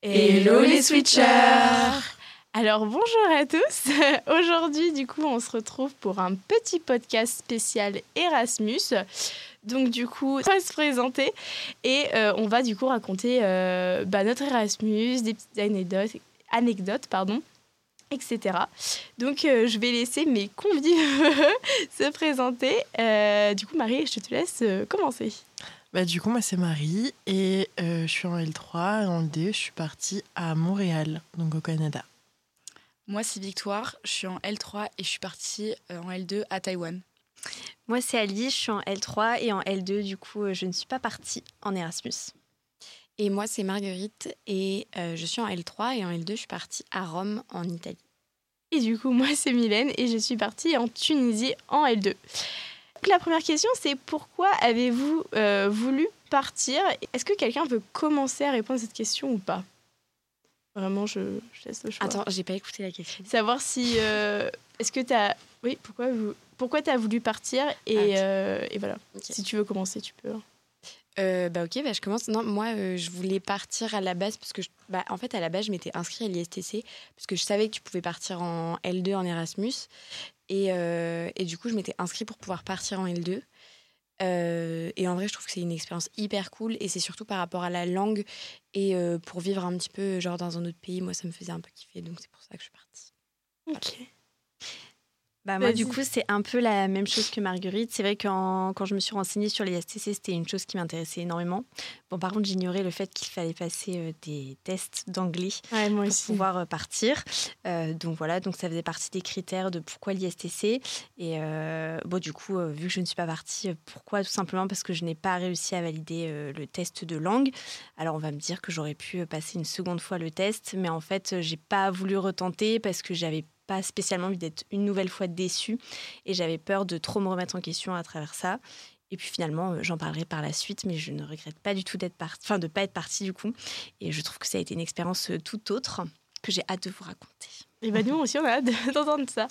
Hello les switchers! Alors bonjour à tous. Aujourd'hui du coup on se retrouve pour un petit podcast spécial Erasmus. Donc du coup on va se présenter et on va du coup raconter notre Erasmus, des petites anecdotes, etc. Donc je vais laisser mes convives se présenter. Du coup Marie, je te laisse commencer. Du coup, moi, c'est Marie et je suis en L3 et en L2, je suis partie à Montréal, donc au Canada. Moi, c'est Victoire, je suis en L3 et je suis partie en L2 à Taïwan. Moi, c'est Ali, je suis en L3 et en L2, du coup, je ne suis pas partie en Erasmus. Et moi, c'est Marguerite et je suis en L3 et en L2, je suis partie à Rome, en Italie. Et du coup, moi, c'est Mylène et je suis partie en Tunisie en L2. Donc, la première question, c'est pourquoi avez-vous voulu partir? Est-ce que quelqu'un veut commencer à répondre à cette question ou pas? Vraiment, je laisse le choix. Attends, j'ai pas écouté la question. Savoir si... est-ce que t'as... Oui, pourquoi t'as voulu partir et voilà. Okay. Si tu veux commencer, tu peux. Je commence. Non, moi, je voulais partir à la base parce que, en fait, à la base, je m'étais inscrite à l'ISTC parce que je savais que tu pouvais partir en L2 en Erasmus. Et du coup, je m'étais inscrite pour pouvoir partir en L2. Et en vrai, je trouve que c'est une expérience hyper cool. Et c'est surtout par rapport à la langue et pour vivre un petit peu genre dans un autre pays. Moi, ça me faisait un peu kiffer. Donc, c'est pour ça que je suis partie. Ok. Moi, du coup, c'est un peu la même chose que Marguerite. C'est vrai que quand je me suis renseignée sur les STC, c'était une chose qui m'intéressait énormément. Bon, par contre, j'ignorais le fait qu'il fallait passer des tests d'anglais pour pouvoir partir. Donc voilà, donc ça faisait partie des critères de pourquoi l'ISTC. Et du coup, vu que je ne suis pas partie, pourquoi? Tout simplement parce que je n'ai pas réussi à valider le test de langue. Alors, on va me dire que j'aurais pu passer une seconde fois le test, mais en fait, j'ai pas voulu retenter parce que j'avais pas spécialement envie d'être une nouvelle fois déçue et j'avais peur de trop me remettre en question à travers ça. Et puis finalement, j'en parlerai par la suite, mais je ne regrette pas du tout de ne pas être partie du coup. Et je trouve que ça a été une expérience tout autre que j'ai hâte de vous raconter. Et nous aussi, on a hâte d'entendre ça.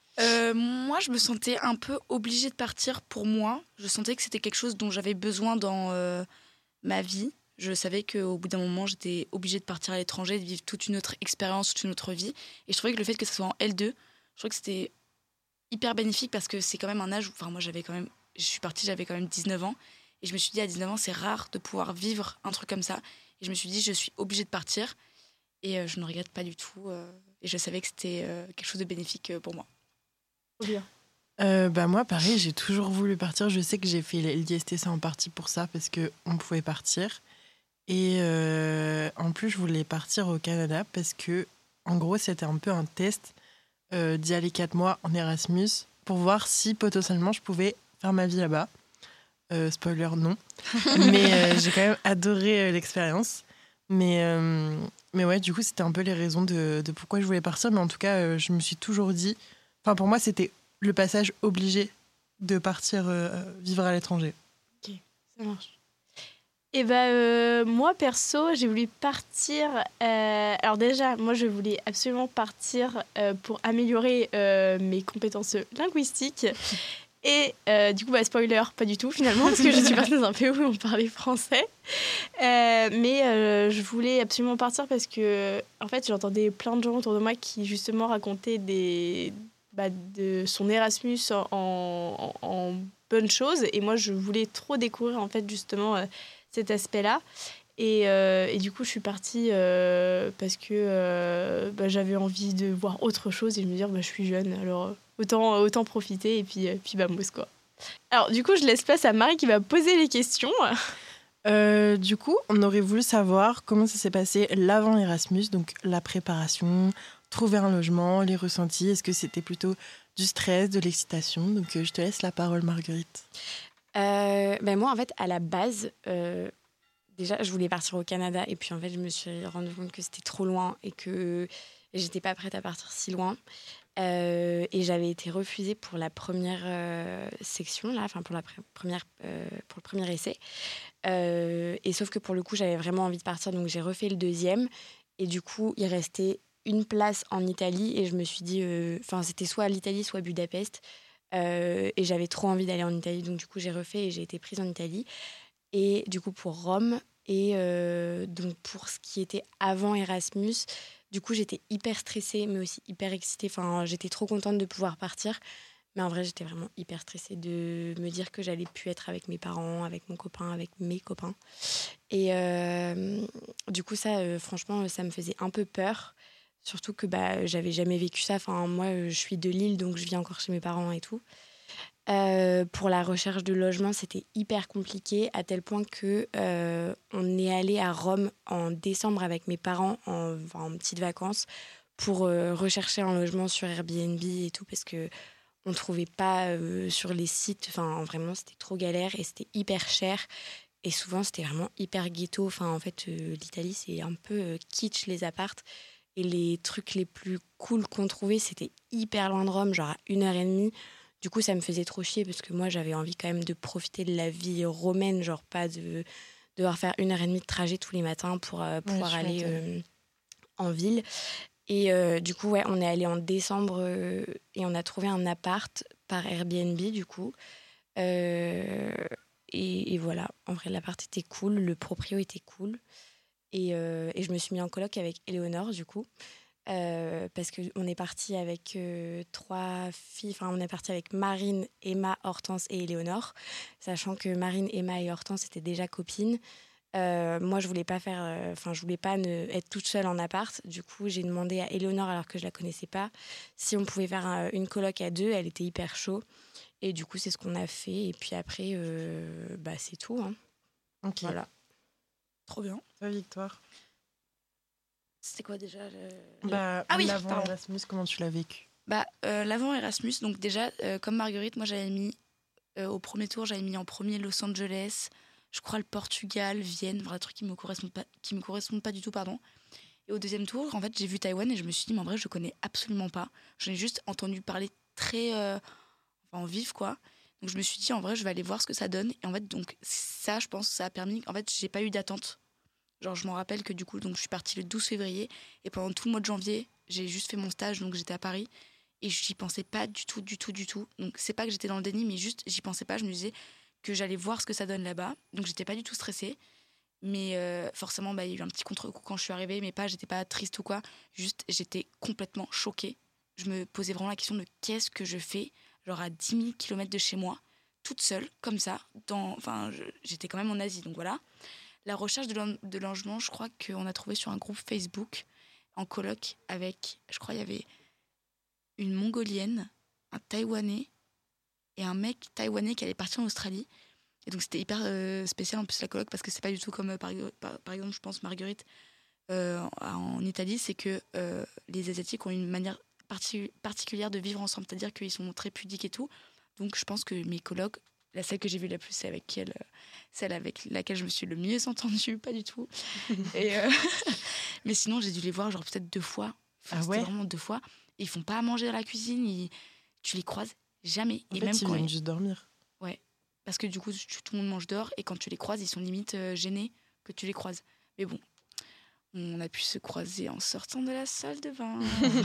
Moi, je me sentais un peu obligée de partir pour moi. Je sentais que c'était quelque chose dont j'avais besoin dans ma vie. Je savais qu'au bout d'un moment, j'étais obligée de partir à l'étranger, de vivre toute une autre expérience, toute une autre vie. Et je trouvais que le fait que ça soit en L2, je trouvais que c'était hyper bénéfique parce que c'est quand même un âge où... Enfin, moi, je suis partie, j'avais quand même 19 ans. Et je me suis dit, à 19 ans, c'est rare de pouvoir vivre un truc comme ça. Et je me suis dit, je suis obligée de partir. Et je ne regrette pas du tout. Et je savais que c'était quelque chose de bénéfique pour moi. Trop bien. Moi, pareil, j'ai toujours voulu partir. Je sais que j'ai fait l'ISTC en partie pour ça parce qu'on pouvait partir. Et en plus, je voulais partir au Canada parce que, en gros, c'était un peu un test d'y aller 4 mois en Erasmus pour voir si potentiellement je pouvais faire ma vie là-bas. Spoiler, non. Mais j'ai quand même adoré l'expérience. Mais ouais, du coup, c'était un peu les raisons de pourquoi je voulais partir. Mais en tout cas, je me suis toujours dit... Enfin, pour moi, c'était le passage obligé de partir vivre à l'étranger. Ok, ça marche. Et moi, perso, j'ai voulu partir... alors déjà, moi, je voulais absolument partir pour améliorer mes compétences linguistiques. Et du coup, spoiler, pas du tout, finalement, parce que je suis partie dans un pays où on parlait français. Mais je voulais absolument partir parce que, en fait, j'entendais plein de gens autour de moi qui, justement, racontaient de son Erasmus en bonnes choses. Et moi, je voulais trop découvrir, en fait, justement... cet aspect-là. Et du coup, je suis partie parce que j'avais envie de voir autre chose et de me dire, je suis jeune, alors autant profiter et puis mousse, quoi. Alors, du coup, je laisse place à Marie qui va poser les questions. Du coup, on aurait voulu savoir comment ça s'est passé l'avant Erasmus, donc la préparation, trouver un logement, les ressentis. Est-ce que c'était plutôt du stress, de l'excitation? Donc, je te laisse la parole, Marguerite. Moi, en fait, à la base, déjà, je voulais partir au Canada. Et puis, en fait, je me suis rendu compte que c'était trop loin et que j'étais pas prête à partir si loin. Et j'avais été refusée pour la première section, là, enfin, pour le premier essai. Et sauf que pour le coup, j'avais vraiment envie de partir. Donc, j'ai refait le deuxième. Et du coup, il restait une place en Italie. Et je me suis dit... c'était soit l'Italie, soit Budapest. Et j'avais trop envie d'aller en Italie, donc du coup j'ai refait et j'ai été prise en Italie. Et du coup pour Rome, Et donc, pour ce qui était avant Erasmus, du coup, j'étais hyper stressée, mais aussi hyper excitée. Enfin, j'étais trop contente de pouvoir partir. Mais en vrai, j'étais vraiment hyper stressée de me dire que j'allais plus être avec mes parents, avec mon copain, avec mes copains. Et du coup, ça, franchement, ça me faisait un peu peur. Surtout que j'avais jamais vécu ça. Enfin, moi, je suis de Lille, donc je vis encore chez mes parents et tout. Pour la recherche de logement, c'était hyper compliqué, à tel point que on est allé à Rome en décembre avec mes parents en petites vacances pour rechercher un logement sur Airbnb et tout, parce que on trouvait pas sur les sites. Enfin, vraiment, c'était trop galère et c'était hyper cher. Et souvent, c'était vraiment hyper ghetto. Enfin, en fait, l'Italie, c'est un peu kitsch, les appartes. Et les trucs les plus cool qu'on trouvait, c'était hyper loin de Rome, genre à 1h30. Du coup, ça me faisait trop chier parce que moi, j'avais envie quand même de profiter de la vie romaine, genre pas de devoir faire 1h30 de trajet tous les matins pour pouvoir aller en ville. Et du coup, ouais, on est allé en décembre et on a trouvé un appart par Airbnb, du coup. Et voilà, en vrai, l'appart était cool, le proprio était cool. Et je me suis mis en coloc avec Éléonore, du coup. Parce qu'on est parti avec 3 filles. Enfin, on est parti avec Marine, Emma, Hortense et Éléonore. Sachant que Marine, Emma et Hortense étaient déjà copines. Moi, je voulais pas être toute seule en appart. Du coup, j'ai demandé à Éléonore, alors que je la connaissais pas, si on pouvait faire une coloc à 2. Elle était hyper chaud. Et du coup, c'est ce qu'on a fait. Et puis après, c'est tout. Hein. Ok. Voilà. Trop bien. Toi, Victoire. C'était quoi déjà L'avant Erasmus, comment tu l'as vécu? L'avant Erasmus, donc déjà, comme Marguerite, moi j'avais mis, au premier tour, j'avais mis en premier Los Angeles, je crois le Portugal, Vienne, des trucs qui me correspondent pas du tout, pardon. Et au deuxième tour, en fait, j'ai vu Taïwan et je me suis dit, mais en vrai, je connais absolument pas. J'en ai juste entendu parler très en vif, quoi. Donc je me suis dit, en vrai, je vais aller voir ce que ça donne. Et en fait, donc ça, je pense, ça a permis. En fait, j'ai pas eu d'attente. Genre, je m'en rappelle que du coup, donc, je suis partie le 12 février et pendant tout le mois de janvier, j'ai juste fait mon stage, donc j'étais à Paris et j'y pensais pas du tout. Donc, c'est pas que j'étais dans le déni, mais juste, j'y pensais pas. Je me disais que j'allais voir ce que ça donne là-bas. Donc, j'étais pas du tout stressée. Mais forcément, il y a eu un petit contre-coup quand je suis arrivée, mais j'étais pas triste ou quoi. Juste, j'étais complètement choquée. Je me posais vraiment la question de qu'est-ce que je fais, genre à 10 000 km de chez moi, toute seule, comme ça. J'étais quand même en Asie, donc voilà. La recherche de logement, je crois qu'on a trouvé sur un groupe Facebook en coloc avec, je crois, il y avait une Mongolienne, un Taïwanais et un mec taïwanais qui allait partir en Australie. Et donc c'était hyper spécial en plus la coloc parce que c'est pas du tout comme par exemple, je pense, Marguerite en Italie, c'est que les Asiatiques ont une manière particulière de vivre ensemble, c'est-à-dire qu'ils sont très pudiques et tout. Donc je pense que mes colocs, celle que j'ai vue la plus, c'est avec elle, celle avec laquelle je me suis le mieux entendue, pas du tout. Mais sinon, j'ai dû les voir genre peut-être 2 fois. C'était vraiment 2 fois. Et ils font pas à manger dans la cuisine, tu les croises jamais. En et fait, même ils viennent juste dormir. Ouais, parce que du coup, tout le monde mange dehors et quand tu les croises, ils sont limite gênés que tu les croises. Mais bon, on a pu se croiser en sortant de la salle de bain.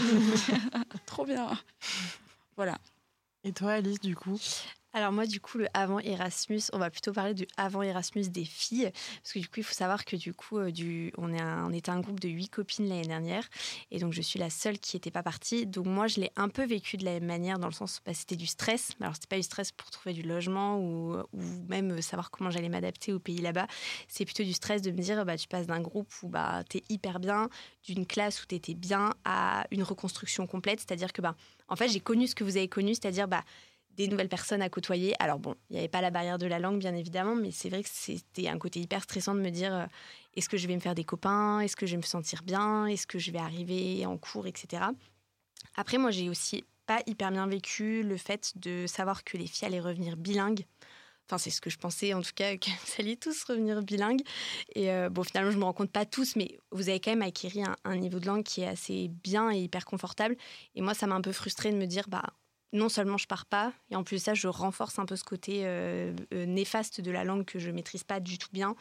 Trop bien. Voilà. Et toi, Alice, du coup? Alors moi, du coup, le avant Erasmus, on va plutôt parler du avant Erasmus des filles, parce que du coup, il faut savoir que du coup, on était un groupe de 8 copines l'année dernière, et donc je suis la seule qui n'était pas partie. Donc moi, je l'ai un peu vécu de la même manière, dans le sens où c'était du stress. Alors c'était pas du stress pour trouver du logement ou même savoir comment j'allais m'adapter au pays là-bas. C'est plutôt du stress de me dire, tu passes d'un groupe où t'es hyper bien, d'une classe où t'étais bien, à une reconstruction complète. C'est-à-dire que en fait, j'ai connu ce que vous avez connu, c'est-à-dire des nouvelles personnes à côtoyer. Alors bon, il n'y avait pas la barrière de la langue, bien évidemment, mais c'est vrai que c'était un côté hyper stressant de me dire est-ce que je vais me faire des copains? Est-ce que je vais me sentir bien? Est-ce que je vais arriver en cours, etc. Après, moi, j'ai aussi pas hyper bien vécu le fait de savoir que les filles allaient revenir bilingues. Enfin, c'est ce que je pensais, en tout cas, que vous alliez tous revenir bilingues. Et finalement, je me rends compte pas tous, mais vous avez quand même acquis un niveau de langue qui est assez bien et hyper confortable. Et moi, ça m'a un peu frustrée de me dire non seulement je pars pas, et en plus de ça, je renforce un peu ce côté néfaste de la langue que je maîtrise pas du tout bien.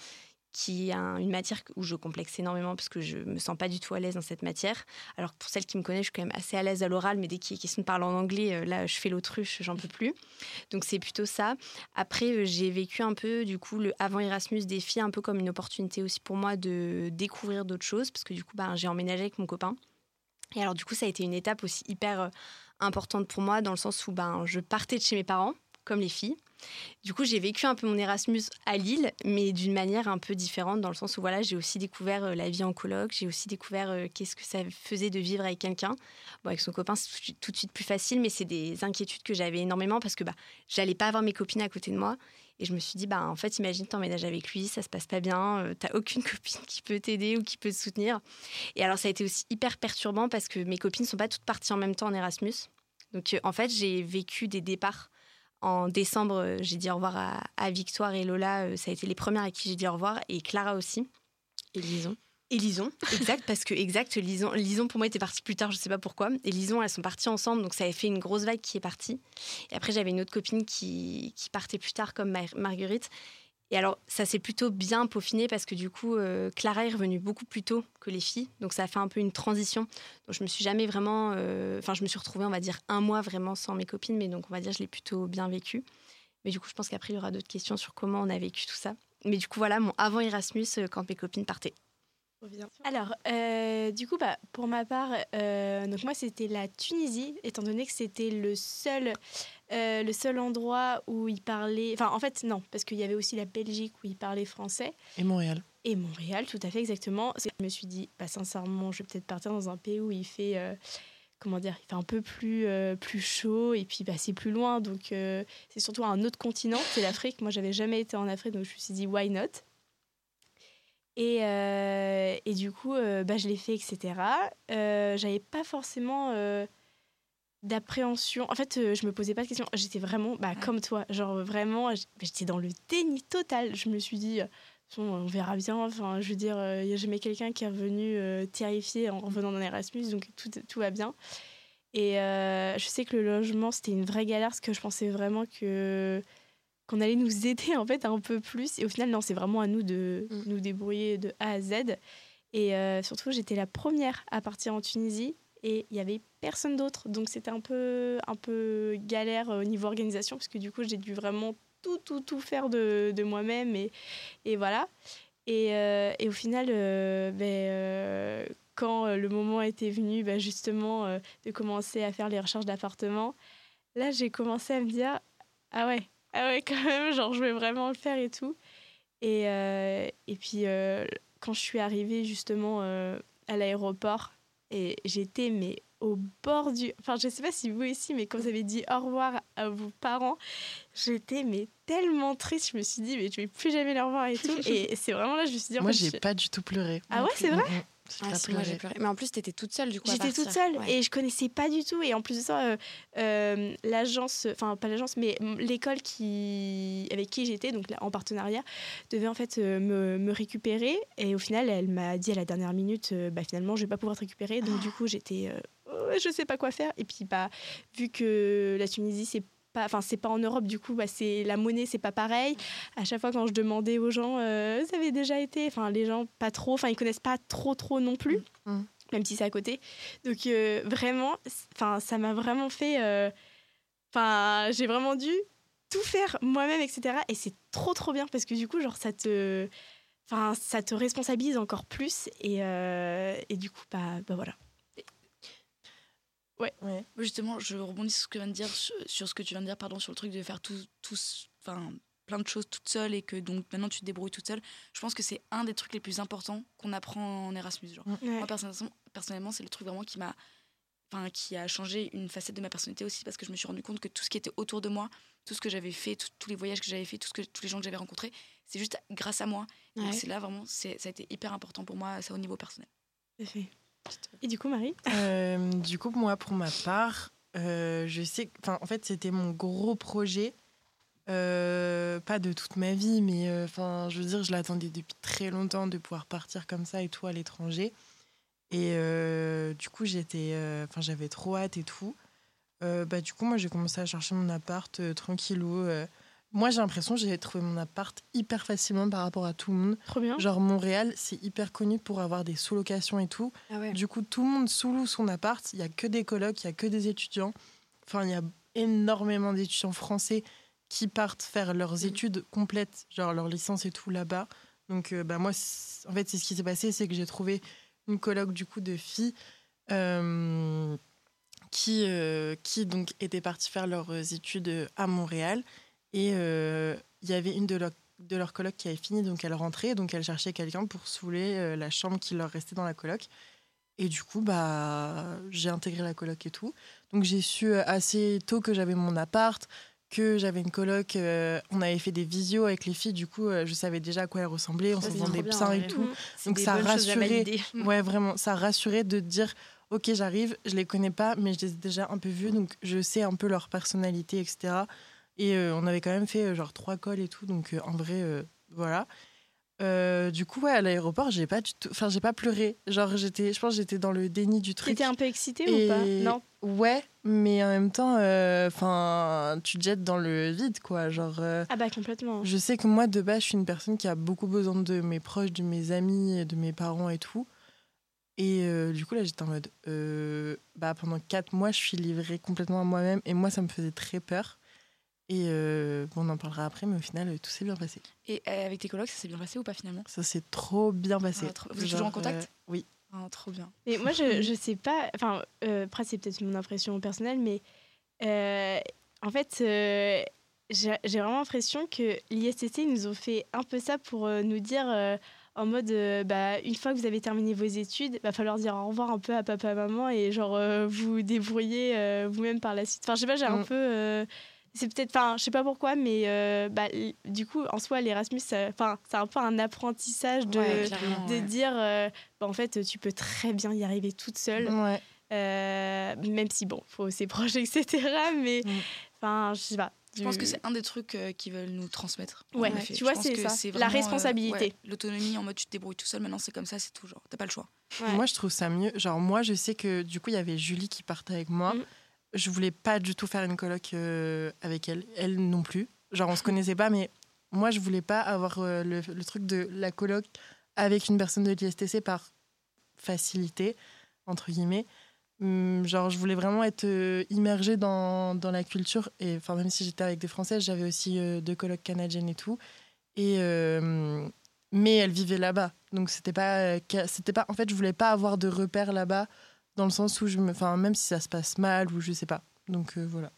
qui est une matière où je complexe énormément parce que je me sens pas du tout à l'aise dans cette matière. Alors pour celle qui me connaît, je suis quand même assez à l'aise à l'oral, mais dès qu'il est question de parler en anglais, là, je fais l'autruche, j'en peux plus. Donc c'est plutôt ça. Après, j'ai vécu un peu, du coup, le avant Erasmus des filles, un peu comme une opportunité aussi pour moi de découvrir d'autres choses, parce que du coup, j'ai emménagé avec mon copain. Et alors du coup, ça a été une étape aussi hyper importante pour moi, dans le sens où je partais de chez mes parents, comme les filles. Du coup, j'ai vécu un peu mon Erasmus à Lille, mais d'une manière un peu différente, dans le sens où j'ai aussi découvert la vie en coloc, j'ai aussi découvert qu'est-ce que ça faisait de vivre avec quelqu'un. Bon, avec son copain, c'est tout de suite plus facile, mais c'est des inquiétudes que j'avais énormément parce que j'allais pas avoir mes copines à côté de moi. Et je me suis dit, en fait, imagine, t'emménages avec lui, ça se passe pas bien, t'as aucune copine qui peut t'aider ou qui peut te soutenir. Et alors, ça a été aussi hyper perturbant parce que mes copines sont pas toutes parties en même temps en Erasmus. Donc, en fait, j'ai vécu des départs. En décembre, j'ai dit au revoir à Victoire et Lola. Ça a été les premières à qui j'ai dit au revoir. Et Clara aussi. Et Lison. Et Lison, exact, parce que Lison pour moi était partie plus tard, je sais pas pourquoi. Et Lison, elles sont parties ensemble, donc ça avait fait une grosse vague qui est partie. Et après, j'avais une autre copine qui partait plus tard, comme Marguerite. Et alors, ça s'est plutôt bien peaufiné parce que du coup, Clara est revenue beaucoup plus tôt que les filles. Donc, ça a fait un peu une transition. Donc, je me suis jamais vraiment... je me suis retrouvée, on va dire, 1 mois vraiment sans mes copines. Mais donc, on va dire, je l'ai plutôt bien vécu. Mais du coup, je pense qu'après, il y aura d'autres questions sur comment on a vécu tout ça. Mais du coup, voilà, mon avant Erasmus, quand mes copines partaient. Alors, du coup, pour ma part, donc moi, c'était la Tunisie, étant donné que c'était le seul endroit où ils parlaient... Enfin, en fait, non, parce qu'il y avait aussi la Belgique où ils parlaient français. Et Montréal. Et Montréal, tout à fait, exactement. Je me suis dit, sincèrement, je vais peut-être partir dans un pays où il fait... il fait un peu plus chaud et puis c'est plus loin. Donc, c'est surtout un autre continent, c'est l'Afrique. Moi, j'avais jamais été en Afrique, donc je me suis dit, why not ? Et du coup, je l'ai fait, etc. J'avais pas forcément d'appréhension. En fait, je me posais pas de questions. J'étais vraiment comme toi. Genre, vraiment, j'étais dans le déni total. Je me suis dit, on verra bien. Enfin, je veux dire, il n'y a jamais quelqu'un qui est revenu terrifié en revenant d'un Erasmus, donc tout va bien. Et je sais que le logement, c'était une vraie galère parce que je pensais vraiment qu'on allait nous aider en fait un peu plus. Et au final, non, c'est vraiment à nous de nous débrouiller de A à Z. Et surtout, j'étais la première à partir en Tunisie et il n'y avait personne d'autre. Donc, c'était un peu galère au niveau organisation parce que du coup, j'ai dû vraiment tout faire de moi-même. Et voilà. Et au final, quand le moment était venu justement de commencer à faire les recherches d'appartements, là, j'ai commencé à me dire « Ah ouais, quand même, genre, je vais vraiment le faire et tout. » Et puis, quand je suis arrivée justement à l'aéroport, et j'étais au bord du... Enfin, je sais pas si vous ici, mais quand vous avez dit au revoir à vos parents, j'étais tellement triste. Je me suis dit, mais je vais plus jamais les revoir et tout. Et c'est vraiment là, je me suis dit... Moi, j'ai pas du tout pleuré. Ah ouais, c'est vrai ? Moi, j'ai pleuré. Mais en plus, t'étais toute seule, du coup. J'étais toute seule et je connaissais pas du tout. Et en plus de ça, l'agence, enfin, pas l'agence, mais l'école avec qui j'étais, donc en partenariat, devait en fait me récupérer. Et au final, elle m'a dit à la dernière minute, finalement, je vais pas pouvoir te récupérer. Donc, du coup, j'étais, je sais pas quoi faire. Et puis, vu que la Tunisie, c'est pas en Europe, du coup, c'est la monnaie, c'est pas pareil. À chaque fois, quand je demandais aux gens, ça avait déjà été, les gens pas trop, ils connaissent pas trop non plus, même si c'est à côté. Donc vraiment, ça m'a vraiment fait, j'ai vraiment dû tout faire moi-même, etc. Et c'est trop bien parce que du coup, genre ça te responsabilise encore plus et du coup, voilà. Ouais. Justement, je rebondis sur ce que tu viens de dire, sur le truc de faire plein de choses toute seule et que donc maintenant tu te débrouilles toute seule. Je pense que c'est un des trucs les plus importants qu'on apprend en Erasmus. Genre. Moi, personnellement, c'est le truc vraiment qui a changé une facette de ma personnalité aussi parce que je me suis rendu compte que tout ce qui était autour de moi, tout ce que j'avais fait, tous les voyages que j'avais fait, tous les gens que j'avais rencontrés, c'est juste grâce à moi. Ouais. Donc c'est là vraiment, ça a été hyper important pour moi, ça au niveau personnel. Et du coup, Marie ? Du coup, moi, pour ma part, je sais que, en fait, c'était mon gros projet. Pas de toute ma vie, mais je veux dire, je l'attendais depuis très longtemps de pouvoir partir comme ça et tout à l'étranger. Et du coup, j'avais trop hâte et tout. Du coup, moi, j'ai commencé à chercher mon appart tranquillou. Moi, j'ai l'impression que j'ai trouvé mon appart hyper facilement par rapport à tout le monde. Trop bien. Genre, Montréal, c'est hyper connu pour avoir des sous-locations et tout. Ah ouais. Du coup, tout le monde sous-loue son appart. Il n'y a que des colocs, il n'y a que des étudiants. Enfin, il y a énormément d'étudiants français qui partent faire leurs études complètes, genre leur licence et tout là-bas. Donc, moi, en fait, c'est ce qui s'est passé, c'est que j'ai trouvé une coloc du coup de filles qui donc étaient parties faire leurs études à Montréal. Et il y avait une de leurs colocs qui avait fini, donc elle rentrait, donc elle cherchait quelqu'un pour saouler la chambre qui leur restait dans la coloc. Et du coup, j'ai intégré la coloc et tout. Donc j'ai su assez tôt que j'avais mon appart, que j'avais une coloc. On avait fait des visios avec les filles, du coup, je savais déjà à quoi elle ressemblait. On se faisait des psyns et tout. Donc ça rassurait. Ouais, vraiment, ça rassurait de dire, ok, j'arrive, je les connais pas, mais je les ai déjà un peu vus, donc je sais un peu leur personnalité, etc. Et on avait quand même fait genre 3 calls et tout, donc en vrai, voilà. Du coup, ouais, à l'aéroport, j'ai pas pleuré. Genre, je pense que j'étais dans le déni du truc. T'étais un peu excitée ou pas? Non. Ouais, mais en même temps, tu te jettes dans le vide, quoi. Genre, Ah bah complètement. je sais que moi, de base, je suis une personne qui a beaucoup besoin de mes proches, de mes amis, de mes parents et tout. Et du coup, là, j'étais en mode... pendant 4 mois, je suis livrée complètement à moi-même. Et moi, ça me faisait très peur. Et on en parlera après, mais au final, tout s'est bien passé. Et avec tes colocs, ça s'est bien passé ou pas finalement? Ça s'est trop bien passé. Vous êtes toujours en contact? Oui. Ah, trop bien. Et moi, je sais pas... Enfin, après, c'est peut-être mon impression personnelle, mais en fait, j'ai vraiment l'impression que l'ISTC, ils nous ont fait un peu ça pour nous dire... en mode, une fois que vous avez terminé vos études, il va falloir dire au revoir un peu à papa, maman et genre vous débrouiller vous-même par la suite. Enfin, je sais pas, j'ai un peu... c'est peut-être... Enfin, je sais pas pourquoi, mais du coup, en soi, l'Erasmus, c'est un peu un apprentissage de dire... en fait, tu peux très bien y arriver toute seule. Ouais. Même si, bon, il faut ses proches, etc. Mais, enfin, je sais pas. Je pense que c'est un des trucs qu'ils veulent nous transmettre. Ouais, tu vois, c'est ça. C'est la responsabilité. L'autonomie, en mode tu te débrouilles tout seul, maintenant c'est comme ça, c'est tout. Genre, t'as pas le choix. Ouais. Moi, je trouve ça mieux. Genre, moi, je sais que du coup, il y avait Julie qui partait avec moi. Je voulais pas du tout faire une coloc avec elle. Elle non plus. Genre, on se connaissait pas, mais moi, je voulais pas avoir le truc de la coloc avec une personne de l'ISTC par facilité, entre guillemets. Genre, je voulais vraiment être immergée dans la culture. Et enfin, même si j'étais avec des Françaises, j'avais aussi 2 colocs canadiennes et tout. Et mais elles vivaient là-bas, donc c'était pas. En fait, je voulais pas avoir de repères là-bas, dans le sens où même si ça se passe mal ou je sais pas. Donc voilà.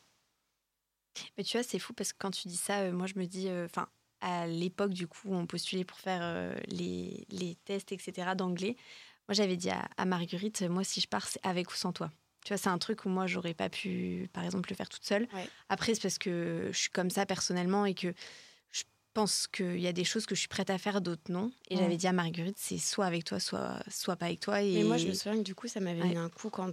Mais tu vois, c'est fou parce que quand tu dis ça, moi je me dis, à l'époque du coup, on postulait pour faire les tests, etc. d'anglais. Moi, j'avais dit à Marguerite, moi, si je pars, c'est avec ou sans toi. Tu vois, c'est un truc où moi, j'aurais pas pu, par exemple, le faire toute seule. Ouais. Après, c'est parce que je suis comme ça personnellement et que je pense qu'il y a des choses que je suis prête à faire, d'autres non. Et j'avais dit à Marguerite, c'est soit avec toi, soit pas avec toi. Et... Mais moi, je me souviens que du coup, ça m'avait mis un coup quand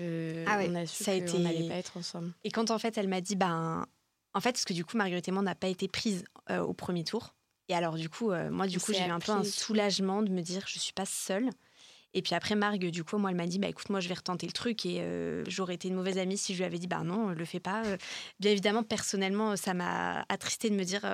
on a su qu'on n'allait pas être ensemble. Et quand, en fait, elle m'a dit, en fait, parce que du coup, Marguerite et moi, on n'a pas été prises au premier tour. Et alors, du coup, j'ai eu un peu un soulagement de me dire, je suis pas seule. Et puis après, Margue, du coup, moi, elle m'a dit, écoute, moi, je vais retenter le truc et j'aurais été une mauvaise amie si je lui avais dit, non, le fais pas. Bien évidemment, personnellement, ça m'a attristée de me dire,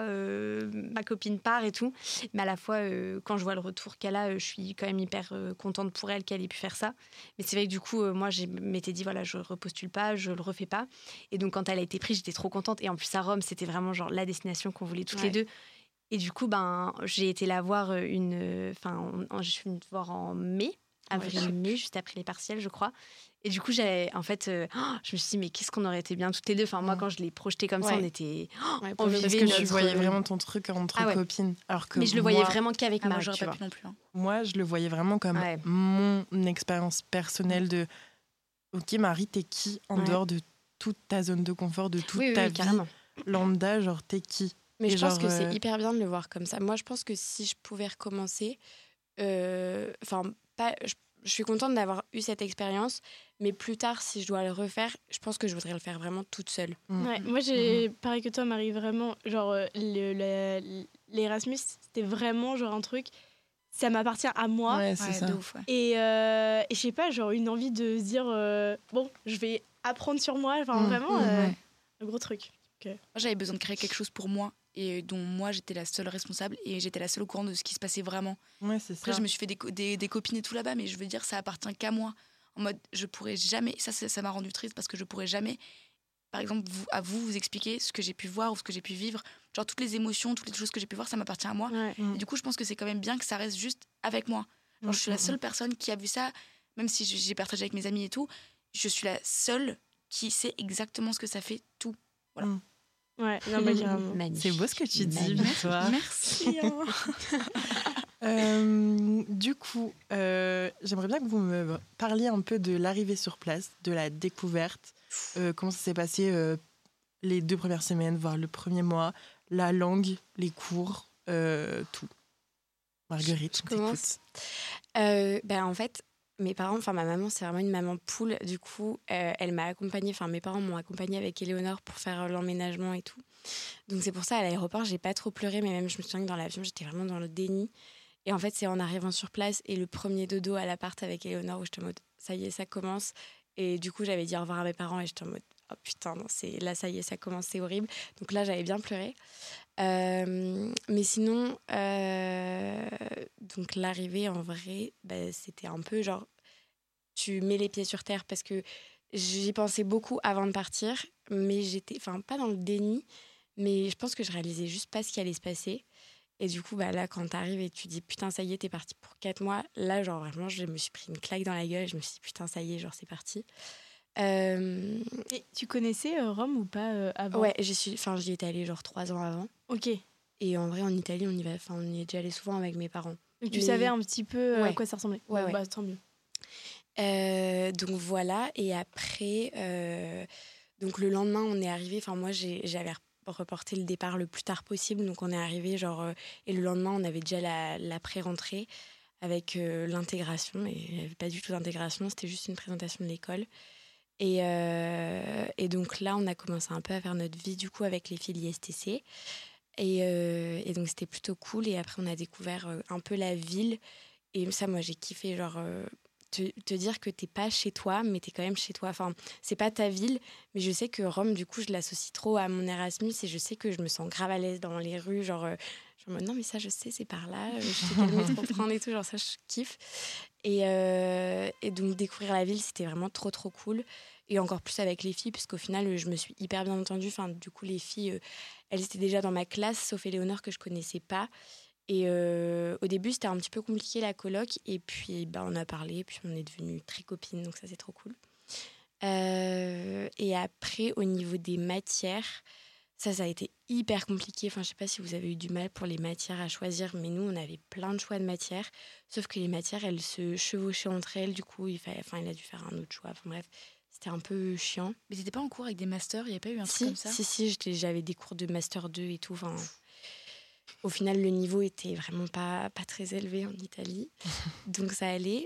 ma copine part et tout. Mais à la fois, quand je vois le retour qu'elle a, je suis quand même hyper contente pour elle qu'elle ait pu faire ça. Mais c'est vrai que du coup, moi, je m'étais dit, voilà, je repostule pas, je le refais pas. Et donc, quand elle a été prise, j'étais trop contente. Et en plus, à Rome, c'était vraiment genre la destination qu'on voulait toutes les deux. Et du coup, j'ai été la voir je suis venue te voir en mai, avril-mai, juste après les partiels, je crois. Et du coup, je me suis dit, mais qu'est-ce qu'on aurait été bien toutes les deux. Enfin, moi, quand je l'ai projeté comme ça, on était... on vivait parce que tu voyais vraiment ton truc entre copines. Alors que mais je le voyais vraiment qu'avec Marc, j'aurais pas pu non plus. Moi, je le voyais vraiment comme mon expérience personnelle de... Ok, Marie, t'es qui en dehors de toute ta zone de confort, de toute ta vie carrément. Lambda, genre, t'es qui? Mais je pense que c'est hyper bien de le voir comme ça. Moi, je pense que si je pouvais recommencer, je suis contente d'avoir eu cette expérience, mais plus tard, si je dois le refaire, je pense que je voudrais le faire vraiment toute seule. Ouais, moi, j'ai pareil que toi, Marie, vraiment, genre, l'Erasmus, c'était vraiment genre un truc, ça m'appartient à moi. Ouais, c'est ça. De ouf, ouais. Et je sais pas, genre une envie de se dire, je vais apprendre sur moi, enfin, vraiment, un gros truc. Moi, j'avais besoin de créer quelque chose pour moi et dont moi, j'étais la seule responsable et j'étais la seule au courant de ce qui se passait vraiment. Ouais, c'est Après, ça. je me suis fait des copines et tout là-bas, mais je veux dire, ça appartient qu'à moi. En mode, je pourrais jamais... Ça m'a rendu triste parce que je pourrais jamais, par exemple, vous expliquer ce que j'ai pu voir ou ce que j'ai pu vivre. Genre, toutes les émotions, toutes les choses que j'ai pu voir, ça m'appartient à moi. Ouais. Et du coup, je pense que c'est quand même bien que ça reste juste avec moi. Genre, je suis la seule personne qui a vu ça, même si j'ai partagé avec mes amis et tout. Je suis la seule qui sait exactement ce que ça fait, tout. Voilà. Ouais, non, mais carrément. C'est beau ce que tu dis, Magnifique. Victoire. Merci. Du coup, j'aimerais bien que vous me parliez un peu de l'arrivée sur place, de la découverte, comment ça s'est passé les 2 premières semaines, voire le premier mois, la langue, les cours, tout. Marguerite, Je on commence. t'écoute. En fait, mes parents, enfin ma maman, c'est vraiment une maman poule. Du coup, elle m'a accompagnée, enfin mes parents m'ont accompagnée avec Éléonore pour faire l'emménagement et tout. Donc c'est pour ça, à l'aéroport, j'ai pas trop pleuré, mais même je me souviens que dans l'avion, j'étais vraiment dans le déni. Et en fait, c'est en arrivant sur place et le premier dodo à l'appart avec Éléonore où j'étais en mode, ça y est, ça commence. Et du coup, j'avais dit au revoir à mes parents et j'étais en mode, oh putain, non, là, ça y est, ça commence, c'est horrible. Donc là, j'avais bien pleuré. Mais sinon, donc l'arrivée, en vrai, c'était un peu genre, tu mets les pieds sur terre parce que j'y pensais beaucoup avant de partir, mais j'étais, enfin, pas dans le déni, mais je pense que je réalisais juste pas ce qui allait se passer. Et du coup, là, quand t'arrives et tu dis, putain, ça y est, t'es parti pour 4 mois, là, genre, vraiment, je me suis pris une claque dans la gueule et je me suis dit, putain, ça y est, genre, c'est parti. Et tu connaissais Rome ou pas avant? Ouais, j'y étais allée genre 3 ans avant. Ok. Et en vrai, en Italie, on y est déjà allé souvent avec mes parents. Donc tu Mais- savais un petit peu à Ouais. quoi ça ressemblait. Ouais, Bon, ouais. bah, tant mieux. Donc voilà, et après, donc le lendemain, on est arrivé. Enfin, moi, j'avais reporté le départ le plus tard possible. Donc on est arrivé, et le lendemain, on avait déjà la pré-rentrée avec l'intégration. Et il n'y avait pas du tout d'intégration, c'était juste une présentation de l'école. Et donc là, on a commencé un peu à faire notre vie du coup avec les filles de l'ISTC. Et donc c'était plutôt cool. Et après, on a découvert un peu la ville. Et ça, moi, j'ai kiffé, te dire que t'es pas chez toi, mais t'es quand même chez toi. Enfin, c'est pas ta ville, mais je sais que Rome, du coup, je l'associe trop à mon Erasmus et je sais que je me sens grave à l'aise dans les rues. Non, mais ça, je sais, c'est par là. Je sais quel métro prendre et tout. Genre, ça, je kiffe. Et donc, découvrir la ville, c'était vraiment trop, trop cool. Et encore plus avec les filles, puisqu'au final, je me suis hyper bien entendue. Enfin, du coup, les filles, elles étaient déjà dans ma classe, sauf Éléonore que je connaissais pas. Et au début, c'était un petit peu compliqué la coloc. Et puis, on a parlé, puis on est devenues très copines. Donc ça, c'est trop cool. Et après, au niveau des matières, ça a été hyper compliqué. Enfin, je sais pas si vous avez eu du mal pour les matières à choisir, mais nous, on avait plein de choix de matières. Sauf que les matières, elles se chevauchaient entre elles. Du coup, il a dû faire un autre choix. Enfin bref, c'était un peu chiant. Mais t'étais pas en cours avec des masters? Il n'y a pas eu un truc comme ça? Si, j'avais des cours de Master 2 et tout. Enfin, au final, le niveau était vraiment pas très élevé en Italie. Donc ça allait.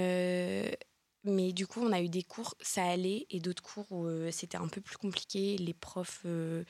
Mais du coup, on a eu des cours, ça allait, et d'autres cours où c'était un peu plus compliqué. Les profs,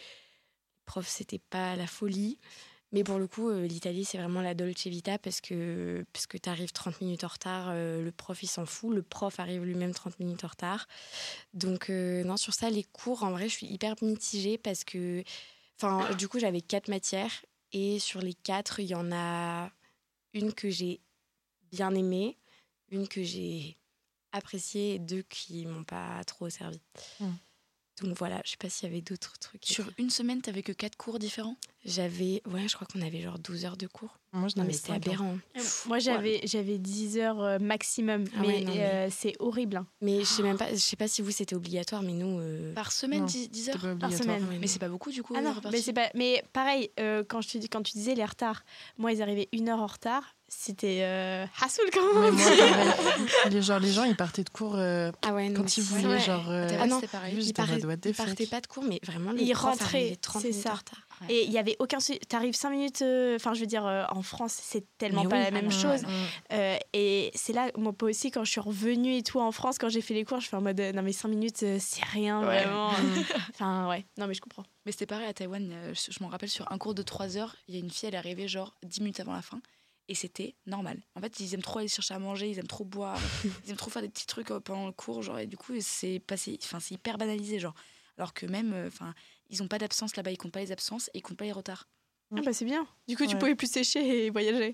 c'était pas la folie. Mais pour le coup, l'Italie, c'est vraiment la dolce vita parce que tu arrives 30 minutes en retard, le prof, il s'en fout. Le prof arrive lui-même 30 minutes en retard. Donc, non, sur ça, les cours, en vrai, je suis hyper mitigée parce que... Enfin, du coup, j'avais 4 matières. Et sur les 4, il y en a une que j'ai bien aimée, une que j'ai appréciée et 2 qui m'ont pas trop servi. Donc voilà, je sais pas s'il y avait d'autres trucs. Sur une semaine, t'avais que 4 cours différents? Je crois qu'on avait genre 12 heures de cours. Moi, Non, mais c'était aberrant. Moi, j'avais 10 heures maximum, mais c'est horrible. Hein. Mais je sais pas si vous c'était obligatoire, mais nous. Par semaine, Non, 10 heures par semaine. Mais c'est pas beaucoup du coup. Ah non, mais c'est pas. Mais pareil, quand tu disais les retards, moi, ils arrivaient 1 heure en retard. C'était hassoul quand Mais même. moi, pareil. Les gens, ils partaient de cours quand ils voulaient. Ouais. Genre, non, c'était pareil. juste à la doigt des ils partaient pas de cours, mais vraiment, Ils le prof rentraient, arrivait 30 c'est minutes ça. en retard. Ouais. Et il y avait aucun. T'arrives 5 minutes. Enfin, je veux dire, en France, c'est tellement Mais pas oui, la même ah chose. Ouais. Et c'est là, moi aussi, quand je suis revenue et tout en France, quand j'ai fait les cours, je fais en mode non, mais 5 minutes, c'est rien, Ouais. vraiment. Enfin, ouais. Non, mais je comprends. Mais c'était pareil à Taïwan. Je m'en rappelle, sur un cours de 3 heures, il y a une fille, elle est arrivée genre 10 minutes avant la fin. Et c'était normal. En fait, ils aiment trop aller chercher à manger, ils aiment trop boire, ils aiment trop faire des petits trucs pendant le cours. Genre, et du coup, c'est hyper banalisé. Genre. Alors que même, ils ont pas d'absence là-bas, ils comptent pas les absences et ils comptent pas les retards. Ah bah c'est bien. Du coup, tu Ouais. pouvais plus sécher et voyager.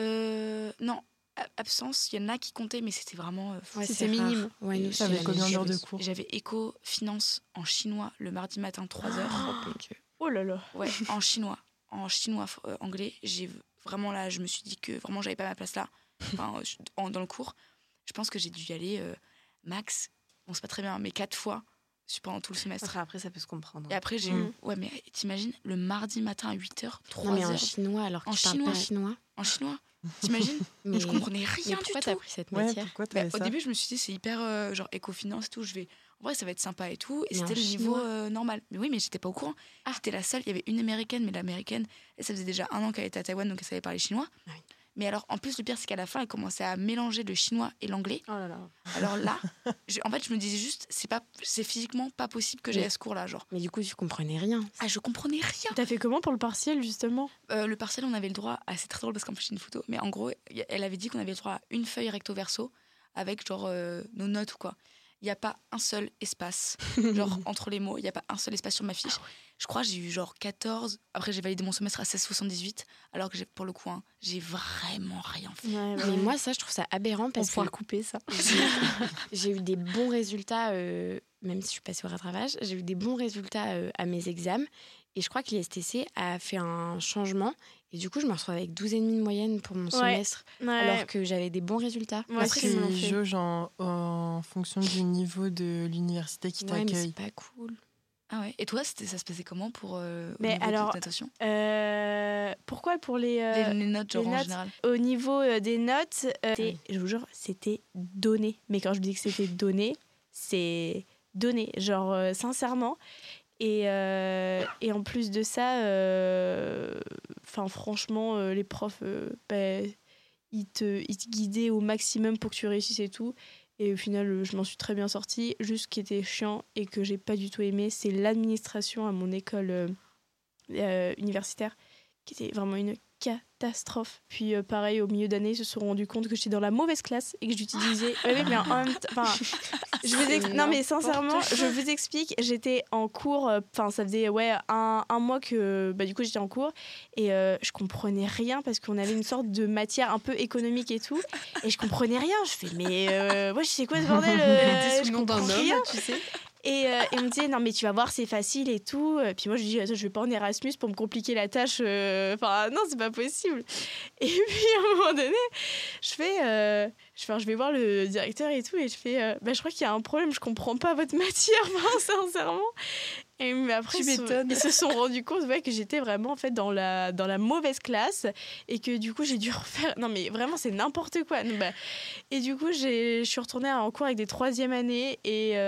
Non, absence, il y en a qui comptaient, mais c'était vraiment... Ouais, C'était c'est minime. rare. Ouais, nous, T'avais c'est combien jamais d'heures de juste. cours? J'avais éco-finance en chinois le mardi matin, 3h. Oh, mon Dieu. Oh là là. Ouais, en chinois anglais. J'ai vraiment là, je me suis dit que vraiment j'avais pas ma place là, dans le cours. Je pense que j'ai dû y aller max, bon c'est pas très bien, mais 4 fois pendant tout le semestre. Après, ça peut se comprendre. Et après j'ai eu, ouais mais t'imagines, le mardi matin à 8h, 3 Non, mais en heures, chinois, alors que En tu parles pas chinois. en chinois, t'imagines? Mais, Je comprenais mais rien du pourquoi tout. t'as pris cette Ouais, matière? pourquoi Bah, t'avais au ça? début, je me suis dit, c'est hyper genre éco-finance et tout. En vrai, ça va être sympa et tout. Et Mais c'était en le niveau chinois. normal. Mais oui, mais j'étais pas au courant. J'étais la seule. Il y avait une américaine, mais l'américaine, elle, ça faisait déjà 1 an qu'elle était à Taïwan, donc elle savait parler chinois. Oui. Mais alors, en plus, le pire, c'est qu'à la fin, elle commençait à mélanger le chinois et l'anglais. Oh là là. Alors là, en fait, je me disais juste, c'est physiquement pas possible que j'aille à ce cours-là. Genre, Mais du coup, tu comprenais rien. je comprenais rien. T'as fait comment pour le partiel, justement? Le partiel, on avait le droit, c'est très drôle parce qu'en fait, j'ai une photo, mais en gros, elle avait dit qu'on avait le droit à une feuille recto-verso avec genre nos notes ou quoi. Il n'y a pas un seul espace, genre entre les mots, il n'y a pas un seul espace sur ma fiche. Je crois que j'ai eu genre 14, après j'ai validé mon semestre à 16,78, alors que pour le coup, j'ai vraiment rien fait. Ouais, Mais moi, ça, je trouve ça aberrant on parce que pourra couper ça. j'ai eu des bons résultats, même si je suis passée au rattrapage, j'ai eu des bons résultats à mes examens. Et je crois que l'ISTC a fait un changement. Et du coup, je me retrouve avec 12,5 de moyenne pour mon semestre, alors que j'avais des bons résultats. Moi Parce aussi, ils me l'ont qu'ils fait. jaugent en fonction du niveau de l'université qui Ouais, mais t'accueille. c'est pas cool. Ah ouais. Et toi, ça se passait comment pour Mais au niveau alors, de natation pourquoi pour les les notes, genre les en notes. général. Au niveau des notes, je vous jure, c'était donné. Mais quand je dis que c'était donné, c'est donné. Genre, sincèrement. Et en plus de ça, franchement, les profs, ils te guidaient au maximum pour que tu réussisses et tout. Et au final, je m'en suis très bien sortie. Juste ce qui était chiant et que j'ai pas du tout aimé, c'est l'administration à mon école universitaire, qui était vraiment une catastrophe. Puis pareil, au milieu d'année, ils se sont rendus compte que j'étais dans la mauvaise classe et que j'utilisais... Oui, mais en même temps... Non, mais sincèrement, je vous explique, j'étais en cours, ça faisait un mois que du coup j'étais en cours et je comprenais rien parce qu'on avait une sorte de matière un peu économique et tout et je comprenais rien. Je fais, mais je sais quoi ce bordel, je comprends rien. tu sais. Et on me disait, non, mais tu vas voir, c'est facile et tout. Puis moi, je dis, attends, je vais pas en Erasmus pour me compliquer la tâche. Non, c'est pas possible. Et puis, à un moment donné, je vais voir le directeur et tout. Et je fais, je crois qu'il y a un problème, je comprends pas votre matière, sincèrement. Mais après, Tu m'étonnes. ils se sont rendus compte que j'étais vraiment en fait dans la mauvaise classe et que du coup j'ai dû refaire. Non mais vraiment c'est n'importe quoi. Donc, et du coup je suis retournée en cours avec des 3e années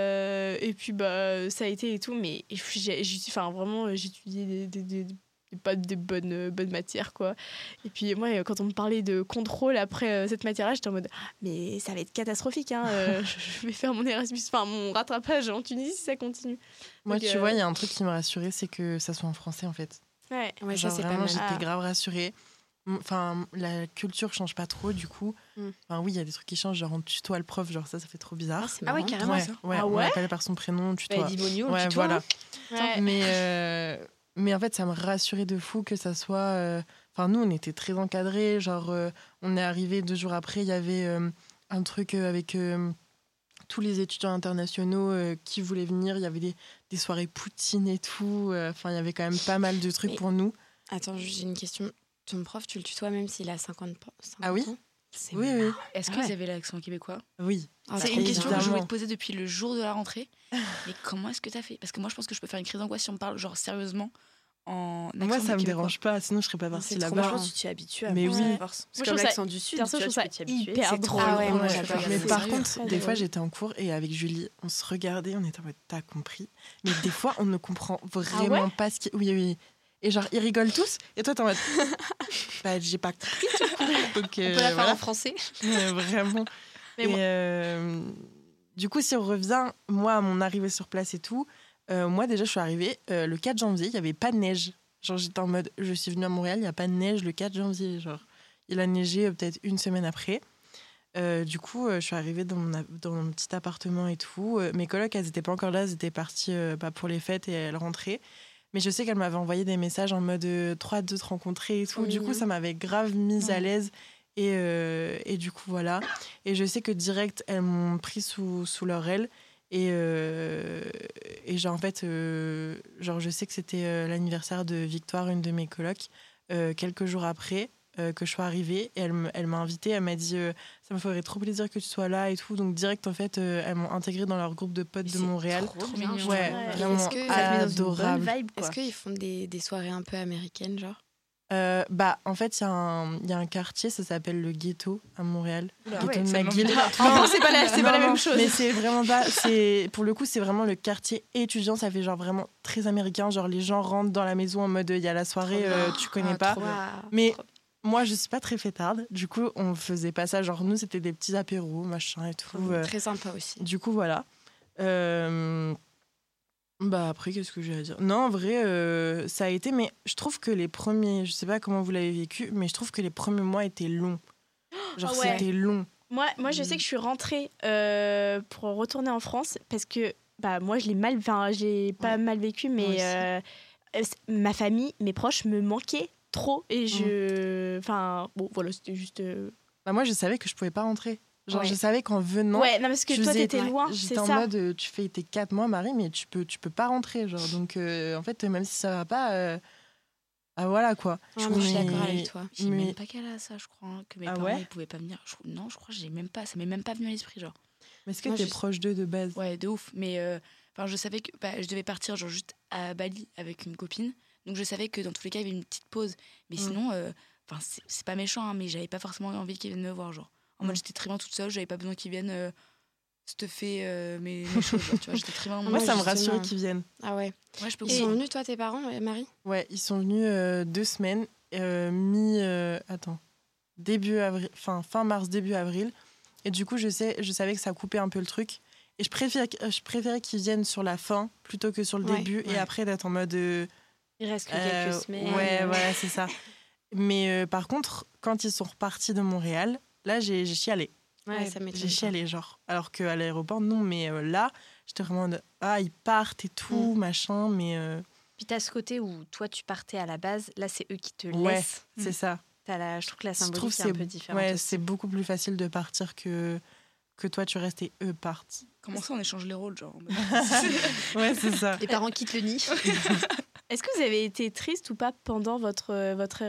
et puis ça a été et tout. Mais vraiment j'étudiais pas des bonnes matières quoi. Et puis moi quand on me parlait de contrôle après cette matière-là, j'étais en mode mais ça va être catastrophique hein. Je vais faire mon Erasmus, mon rattrapage en Tunisie si ça continue. Moi, Donc, tu vois, il y a un truc qui m'a rassurée, c'est que ça soit en français, en fait. Ouais. Ouais, Genre, ça, c'est pas vraiment, mal. j'étais grave rassurée. Enfin, la culture change pas trop, du coup. Mm. Enfin, oui, il y a des trucs qui changent, genre on tutoie le prof, genre ça fait trop bizarre. C'est Ah ouais, marrant. carrément Ouais, ça. ouais, Ah on ouais l'appelle par son prénom, on tutoie. Bah, Dibonio, Ouais, tu vois. voilà. Ouais. Mais en fait, ça me rassurait de fou que ça soit... Enfin, nous, on était très encadrés. Genre, on est arrivé 2 jours après, il y avait un truc avec tous les étudiants internationaux qui voulaient venir. Il y avait des soirées poutine et tout. Enfin, il y avait quand même pas mal de trucs Mais- pour nous. Attends, j'ai une question. Ton prof, tu le tutoies même s'il a 50 Ah oui ans? C'est Oui, marrant. oui. Est-ce Ah qu'ils ouais. avaient l'accent québécois? Oui. Ah, C'est trop une question que je évidemment. voulais te poser depuis le jour de la rentrée. Mais comment est-ce que t'as fait? Parce que moi, je pense que je peux faire une crise d'angoisse si on me parle genre sérieusement en accent Moi, ça me québécois. dérange pas, sinon je serais pas partie c'est trop là-bas. Je pense que tu t'y habitues à Mais force, oui. à force. Moi, C'est je comme trouve l'accent du sud, perso, tu je vois, trouve tu ça peux t'y habituer. hyper C'est drôle. trop Ah ouais, drôle. moi, Ouais, j'adore. mais C'est par vrai. contre, Très des fois, drôle. j'étais en cours et avec Julie, on se regardait, on était en mode t'as compris. Mais des fois, on ne comprend vraiment pas ce qui. Oui, oui. Et genre, ils rigolent tous et toi, t'es en mode. Bah, j'ai pas compris tout coup. Donc, On peut la faire voilà. en français. Vraiment. Mais Et moi- du coup, si on revient, moi, à mon arrivée sur place et tout, moi, déjà, je suis arrivée le 4 janvier, il n'y avait pas de neige. Genre, j'étais en mode, je suis venue à Montréal, il n'y a pas de neige le 4 janvier. Genre, il a neigé peut-être une semaine après. Du coup, je suis arrivée dans mon petit appartement et tout. Mes colocs, elles n'étaient pas encore là, elles étaient parties pour les fêtes et elles rentraient. Mais je sais qu'elle m'avait envoyé des messages en mode trop hâte de te rencontrer et tout. Du coup, ça m'avait grave mise à l'aise. Et du coup, voilà. Et je sais que direct, elles m'ont pris sous leur aile. Et genre, en fait, genre, je sais que c'était l'anniversaire de Victoire, une de mes colocs, quelques jours après que je sois arrivée. Et elle m'a invitée, elle m'a dit ça me ferait trop plaisir que tu sois là et tout. Donc, direct, en fait, elles m'ont intégrée dans leur groupe de potes de Montréal. Trop mignon. Ouais, vraiment adorable. Est-ce qu'ils font des soirées un peu américaines, genre En fait, il y a un quartier, ça s'appelle le Ghetto à Montréal. Ghetto de ça McGill. Non, c'est pas la même chose. Mais c'est vraiment pas. Pour le coup, c'est vraiment le quartier étudiant. Ça fait genre vraiment très américain. Genre les gens rentrent dans la maison en mode il y a la soirée, tu connais pas. Mais moi, je suis pas très fêtarde. Du coup, on faisait pas ça. Genre nous, c'était des petits apéros, machin et tout. Très sympa aussi. Du coup, voilà. Après, qu'est-ce que j'ai à dire ? Non, en vrai, ça a été... Mais je trouve que les premiers... Je sais pas comment vous l'avez vécu, mais je trouve que les premiers mois étaient longs. Genre, c'était long. Moi, je sais que je suis rentrée pour retourner en France parce que moi, je l'ai pas mal vécu, mais ma famille, mes proches me manquaient trop. Et voilà, c'était juste... Moi, je savais que je pouvais pas rentrer. Genre, je savais qu'en venant... Ouais, non, parce que toi, t'étais loin, c'est ça. J'étais en mode, tu fais tes 4 mois, Marie, mais tu peux pas rentrer. Genre. Donc, en fait, même si ça va pas... voilà, quoi. Je suis d'accord avec toi. J'ai même pas qu'elle a ça, je crois, que mes parents, ils pouvaient pas venir. Non, je crois que j'ai même pas... Ça m'est même pas venu à l'esprit, genre. Mais est-ce que t'es proche d'eux de base ? Ouais, de ouf. Mais je savais que je devais partir, genre, juste à Bali avec une copine. Donc, je savais que dans tous les cas, il y avait une petite pause. Mais sinon, c'est pas méchant, hein, mais j'avais pas forcément envie qu'ils viennent me voir, genre. En mode, j'étais très bien toute seule, j'avais pas besoin qu'ils viennent stuffer mes choses. Tu vois, j'étais très bien. Moi, ça me rassure qu'ils viennent. Ah ouais. Ouais, je peux Ils sont venus, toi, tes parents, Marie ? Ouais, ils sont venus 2 semaines, début avril, fin mars, début avril. Et du coup, je savais que ça coupait un peu le truc. Et je préférais qu'ils viennent sur la fin plutôt que sur le début. Et après, d'être en mode... Il reste que quelques semaines. Ouais, c'est ça. Mais par contre, quand ils sont repartis de Montréal, là, j'ai chialé. Ouais, ça m'étonne. J'ai chialé, genre. Alors qu'à l'aéroport, non. Mais là, j'étais vraiment en mode, ils partent et tout, machin. Mais... Puis t'as ce côté où toi, tu partais à la base. Là, c'est eux qui te ouais, laissent. c'est ça. Je trouve que la symbolique est un peu différente. Ouais, aussi. c'est beaucoup plus facile de partir que toi, tu restes et eux partent. Comment ça, on échange les rôles, genre Ouais, c'est ça. Les parents quittent le nid. Est-ce que vous avez été triste ou pas pendant votre Erasmus ?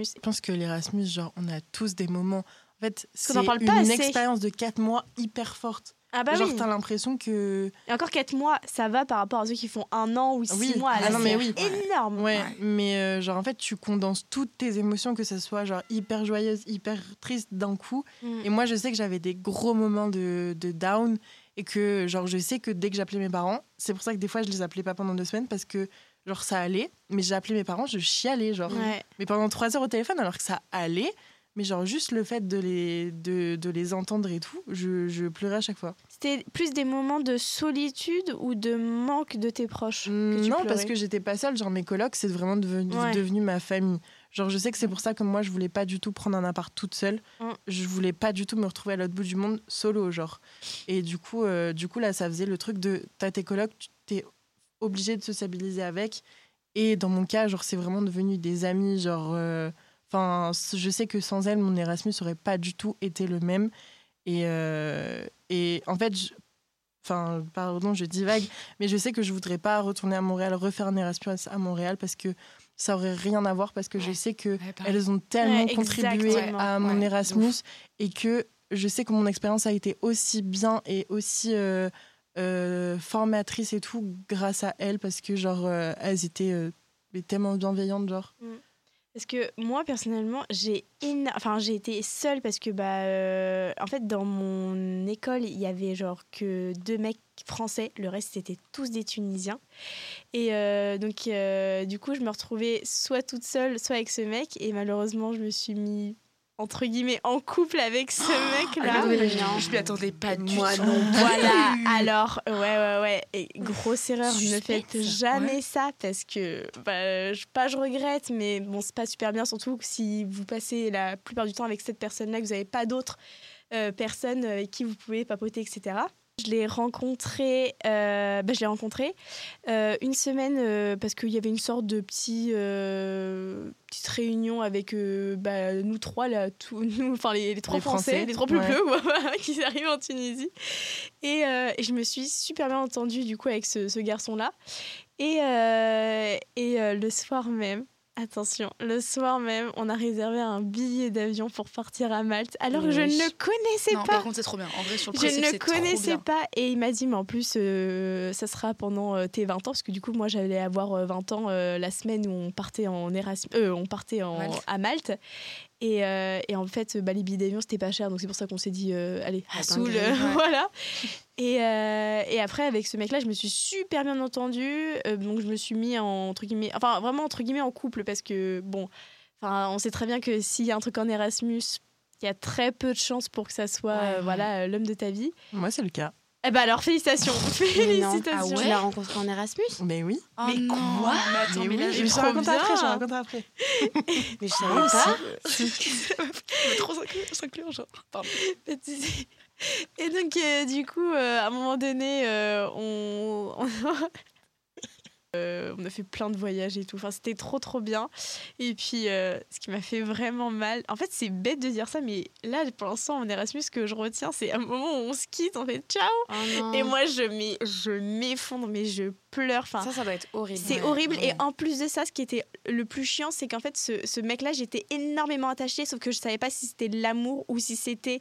Je pense que l'Erasmus, genre, on a tous des moments... En fait, c'est une expérience de 4 mois hyper forte. Ah bah genre, oui. t'as l'impression que... Et encore 4 mois, ça va par rapport à ceux qui font 1 an ou 6 mois. Là, c'est énorme. Ouais, mais genre, en fait, tu condenses toutes tes émotions, que ce soit genre hyper joyeuse, hyper triste d'un coup. Et moi, je sais que j'avais des gros moments de down et que, genre, je sais que dès que j'appelais mes parents, c'est pour ça que des fois, je les appelais pas pendant 2 semaines parce que, genre, ça allait. Mais j'ai appelé mes parents, je chialais, genre. Ouais. Mais pendant 3 heures au téléphone, alors que ça allait. Mais genre, juste le fait de les entendre et tout, je pleurais à chaque fois. C'était plus des moments de solitude ou de manque de tes proches que tu Non, pleurais. parce que j'étais pas seule. Genre, mes colocs, c'est vraiment devenu ma famille. Genre, je sais que c'est pour ça que moi, je voulais pas du tout prendre un appart toute seule. Je voulais pas du tout me retrouver à l'autre bout du monde solo, genre. Et du coup, là, ça faisait le truc de... T'as tes colocs, t'es obligé de sociabiliser avec. Et dans mon cas, genre, c'est vraiment devenu des amis, genre... je sais que sans elle, mon Erasmus n'aurait pas du tout été le même. Et en fait, pardon, je divague, mais je sais que je voudrais pas retourner à Montréal, refaire un Erasmus à Montréal parce que ça aurait rien à voir, parce que je sais que elles ont tellement contribué à mon Erasmus et que je sais que mon expérience a été aussi bien et aussi formatrice et tout grâce à elles, parce que genre elles étaient tellement bienveillantes, genre. Parce que moi, personnellement, j'ai été seule parce que, en fait, dans mon école, il y avait genre que 2 mecs français. Le reste, c'était tous des Tunisiens. Et donc, du coup, je me retrouvais soit toute seule, soit avec ce mec. Et malheureusement, je me suis mis, entre guillemets, en couple avec ce mec-là. Je m'y attendais pas du tout. Moi non. Voilà, alors, ouais. Et grosse erreur, ne faites jamais ça parce que, je regrette, mais bon, c'est pas super bien, surtout que si vous passez la plupart du temps avec cette personne-là, que vous n'avez pas d'autres personnes avec qui vous pouvez papoter, etc. Je l'ai rencontré, une semaine parce qu'il y avait une sorte de petite réunion avec nous trois, là, les trois Français, les trois bleus qui arrivent en Tunisie. Et je me suis super bien entendue du coup avec ce garçon-là. Et le soir même, on a réservé un billet d'avion pour partir à Malte, alors que je ne le connaissais pas. Par contre, c'est trop bien. En vrai, sur le principe, je ne connaissais pas. Et il m'a dit, mais en plus, ça sera pendant tes 20 ans, parce que du coup, moi, j'allais avoir 20 ans la semaine où on partait à Malte. Et en fait, les billets d'avion, c'était pas cher, donc c'est pour ça qu'on s'est dit, allez, à Soul, voilà. Et après, avec ce mec-là, je me suis super bien entendue. Donc, je me suis mis entre guillemets en couple, parce que, on sait très bien que s'il y a un truc en Erasmus, il y a très peu de chances pour que ça soit l'homme de ta vie. Moi, c'est le cas. Eh ben alors, félicitations. Félicitations. Ah ouais. Tu l'as rencontré en Erasmus? Mais oui. Oh mais quoi? Mais attends, mais là, je me suis raconté après. Mais je savais pas. C'est trop s'inclure, genre. Pardon. Et donc, du coup, à un moment donné, on a fait plein de voyages et tout. Enfin, c'était trop, trop bien. Et puis, ce qui m'a fait vraiment mal... En fait, c'est bête de dire ça, mais là, pour l'instant, en Erasmus, ce que je retiens, c'est un moment où on se quitte, on fait ciao. Oh et moi, je m'effondre, mais je pleure. Enfin, ça doit être horrible. C'est horrible. Ouais. Et en plus de ça, ce qui était le plus chiant, c'est qu'en fait, ce mec-là, j'étais énormément attachée, sauf que je savais pas si c'était de l'amour ou si c'était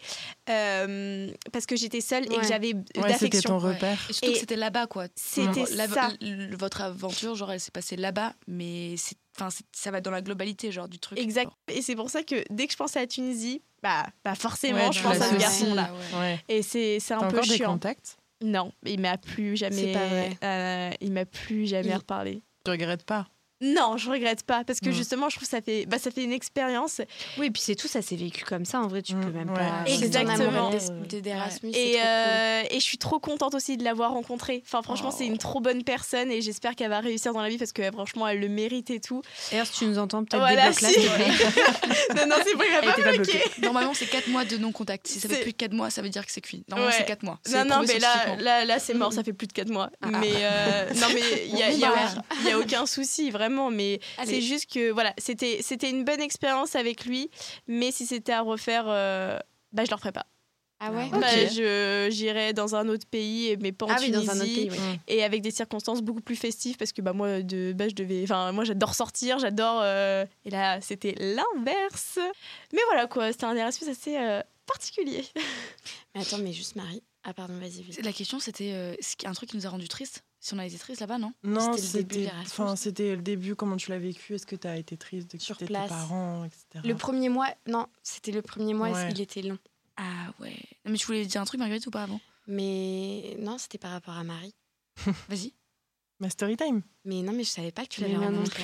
parce que j'étais seule et que j'avais d'affection. C'était ton repère. Et surtout que c'était là-bas, quoi. C'était ça. Votre aventure, genre, elle s'est passée là-bas, mais ça va dans la globalité, genre, du truc. Exact. Et c'est pour ça que dès que je pense à la Tunisie, forcément, je pense à ce garçon-là. Ouais. Et c'est un peu chiant. T'as encore des contacts? Non, il m'a plus jamais. Il m'a plus jamais reparlé. Tu regrettes pas? Non, je regrette pas parce que justement, je trouve que ça fait une expérience. Oui, et puis c'est tout, ça s'est vécu comme ça. En vrai, tu peux même pas. Exactement. D'Erasmus. Et je suis trop contente aussi de l'avoir rencontrée. Enfin, franchement, c'est une trop bonne personne et j'espère qu'elle va réussir dans la vie parce que franchement, elle le mérite et tout. D'ailleurs, si tu nous entends, peut-être débloque-la, s'il te plaît. Non, c'est pas grave. Elle était pas bloquée. Normalement, c'est 4 mois de non-contact. Si ça fait plus de 4 mois, ça veut dire que c'est cuit. Normalement, c'est 4 mois. Non, mais là, c'est mort. Ça fait plus de 4 mois. Mais non, mais il y a aucun souci, vraiment. Mais c'est juste que voilà, c'était une bonne expérience avec lui, mais si c'était à refaire, je le referais pas. Ah ouais. J'irais dans un autre pays, mais pas en Tunisie, dans un autre pays, et avec des circonstances beaucoup plus festives parce que moi moi j'adore sortir, j'adore et là c'était l'inverse. Mais voilà quoi, c'était un Erasmus assez particulier. Mais attends, mais juste Marie. Ah pardon, vas-y. La question c'était un truc qui nous a rendu triste. Si on a été triste là-bas, non? Non, c'était le début. Comment tu l'as vécu? Est-ce que tu as été triste de quitter tes parents, etc. Le premier mois, non, c'était le premier mois, il était long. Ah ouais. Non, mais tu voulais dire un truc, Marguerite, ou pas avant? Mais non, c'était par rapport à Marie. Vas-y. Ma story time. Mais non, mais je savais pas que tu l'avais rencontré.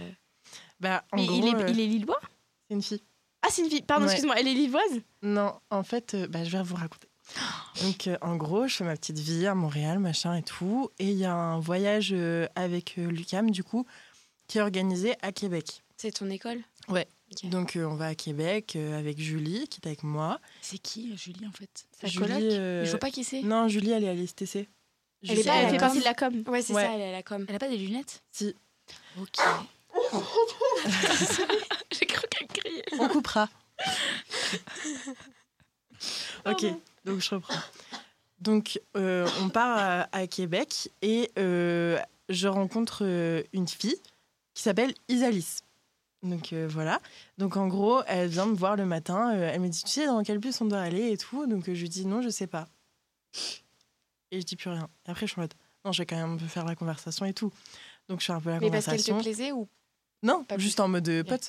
En gros, il est lillois? C'est une fille. Ah, c'est une fille. Pardon, excuse-moi. Elle est lilloise? Non, en fait, je vais vous raconter. Donc, en gros, je fais ma petite vie à Montréal, machin et tout. Et il y a un voyage avec l'UQAM, du coup, qui est organisé à Québec. C'est ton école? Ouais. Okay. Donc, on va à Québec avec Julie, qui est avec moi. C'est qui, Julie, en fait? Sa coloc? Je vois pas qui c'est. Non, Julie, elle est à l'ISTC. Elle fait partie de la com. Ouais, c'est ça, elle est à la com. Elle a pas des lunettes? Si. Ok. J'ai cru qu'elle criait. On coupera. Ok, donc je reprends. Donc, on part à Québec et je rencontre une fille qui s'appelle Isalis. Donc, voilà. Donc, en gros, elle vient me voir le matin. Elle me dit, tu sais dans quel bus on doit aller et tout. Donc, je lui dis, non, je sais pas. Et je dis plus rien. Et après, je suis en mode, non, je vais quand même faire la conversation et tout. Donc, je fais un peu la conversation. Mais parce qu'elle te plaisait ou? Non, pas juste en mode pote.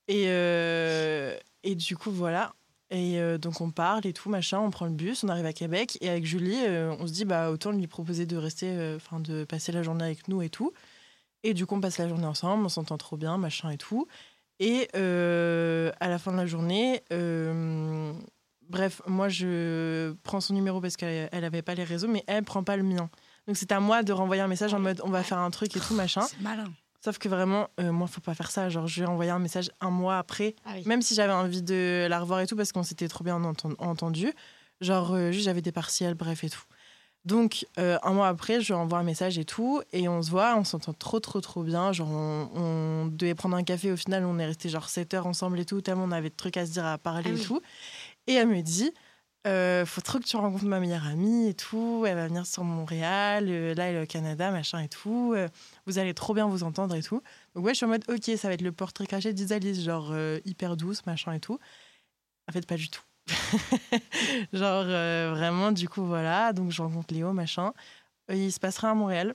Et du coup, voilà. Et donc on parle et tout, machin, on prend le bus, on arrive à Québec et avec Julie, on se dit autant lui proposer de rester, de passer la journée avec nous et tout. Et du coup, on passe la journée ensemble, on s'entend trop bien, machin et tout. Et à la fin de la journée, bref, moi je prends son numéro parce qu'elle avait pas les réseaux, mais elle prend pas le mien. Donc c'est à moi de renvoyer un message en mode on va faire un truc et tout, machin. C'est malin. Sauf que vraiment, moi, faut pas faire ça. Genre, je lui ai envoyé un message un mois après, même si j'avais envie de la revoir et tout, parce qu'on s'était trop bien entendu. Genre, juste, j'avais des partiels, bref et tout. Donc, un mois après, je lui envoie un message et tout, et on se voit, on s'entend trop bien. Genre, on devait prendre un café, au final, on est resté genre 7 heures ensemble et tout, tellement on avait de trucs à se dire, à parler et tout. Et elle me dit, faut trop que tu rencontres ma meilleure amie et tout, elle va venir sur Montréal, là, elle est au Canada, machin et tout, vous allez trop bien vous entendre et tout. Donc, ouais, je suis en mode, ok, ça va être le portrait caché d'Isalis, genre hyper douce, machin et tout. En fait, pas du tout. Genre vraiment du coup voilà, donc je rencontre Léo machin, il se passera à Montréal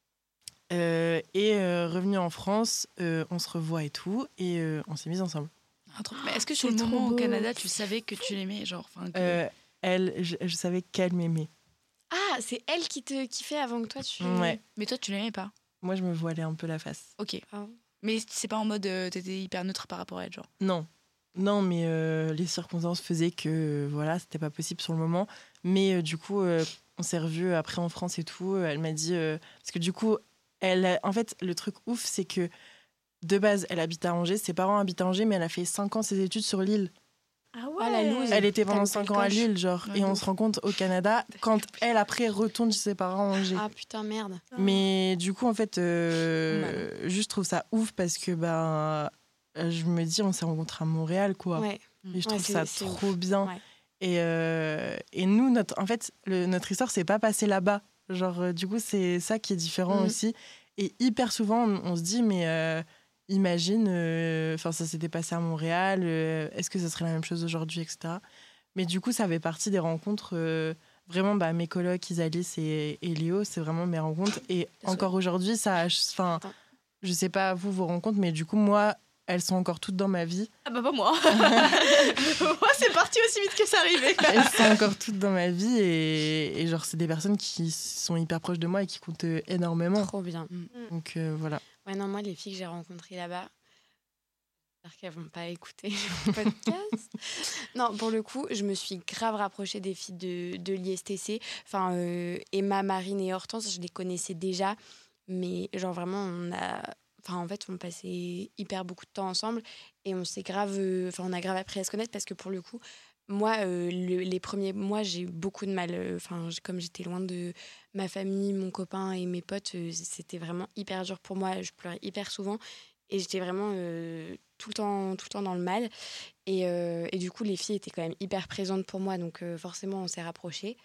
et revenu en France, on se revoit et tout, et on s'est mis ensemble. Mais est-ce que sur le moment au Canada tu savais que tu l'aimais, genre je savais qu'elle m'aimait. Ah, c'est elle qui fait avant que toi tu... Ouais. Mais toi tu l'aimais pas? Moi je me voilais un peu la face. Ok. Mais c'est pas en mode t'étais hyper neutre par rapport à elle, genre? Non, mais les circonstances faisaient que voilà, c'était pas possible sur le moment. Mais du coup, on s'est revus après en France et tout. Elle m'a dit... parce que du coup, en fait, le truc ouf, c'est que de base, elle habite à Angers. Ses parents habitent à Angers, mais elle a fait 5 ans ses études sur Lille. Ah ouais, la loose. Elle était pendant 5 ans à Lille, genre. Ouais, et on se rencontre au Canada quand elle, après, retourne chez ses parents à Angers. Ah putain, merde. Mais du coup, en fait, juste je trouve ça ouf parce que je me dis, on s'est rencontrés à Montréal, quoi. Ouais. Et je trouve ça trop bien. Ouais. Et nous, notre histoire s'est pas passée là-bas. Genre, du coup, c'est ça qui est différent aussi. Et hyper souvent, on se dit, mais imagine, ça s'était passé à Montréal, est-ce que ça serait la même chose aujourd'hui, etc. Mais du coup, ça fait partie des rencontres. Vraiment, mes colocs, Isalis et Léo, c'est vraiment mes rencontres. Et encore aujourd'hui, je sais pas vous, vos rencontres, mais du coup, moi, elles sont encore toutes dans ma vie. Ah bah pas moi. Moi, c'est parti aussi vite que ça arrivait. Elles sont encore toutes dans ma vie et genre, c'est des personnes qui sont hyper proches de moi et qui comptent énormément. Trop bien. Donc voilà. Ouais, non, moi, les filles que j'ai rencontrées là-bas, j'espère qu'elles vont pas écouter le podcast. Non, pour le coup, je me suis grave rapprochée des filles de l'ISTC. Enfin, Emma, Marine et Hortense, je les connaissais déjà. Mais genre, vraiment, en fait, on passait hyper beaucoup de temps ensemble et on a grave appris à se connaître parce que pour le coup, moi, les premiers mois, j'ai eu beaucoup de mal. Comme j'étais loin de ma famille, mon copain et mes potes, c'était vraiment hyper dur pour moi. Je pleurais hyper souvent et j'étais vraiment tout le temps dans le mal. Et du coup, les filles étaient quand même hyper présentes pour moi, donc forcément, on s'est rapprochés.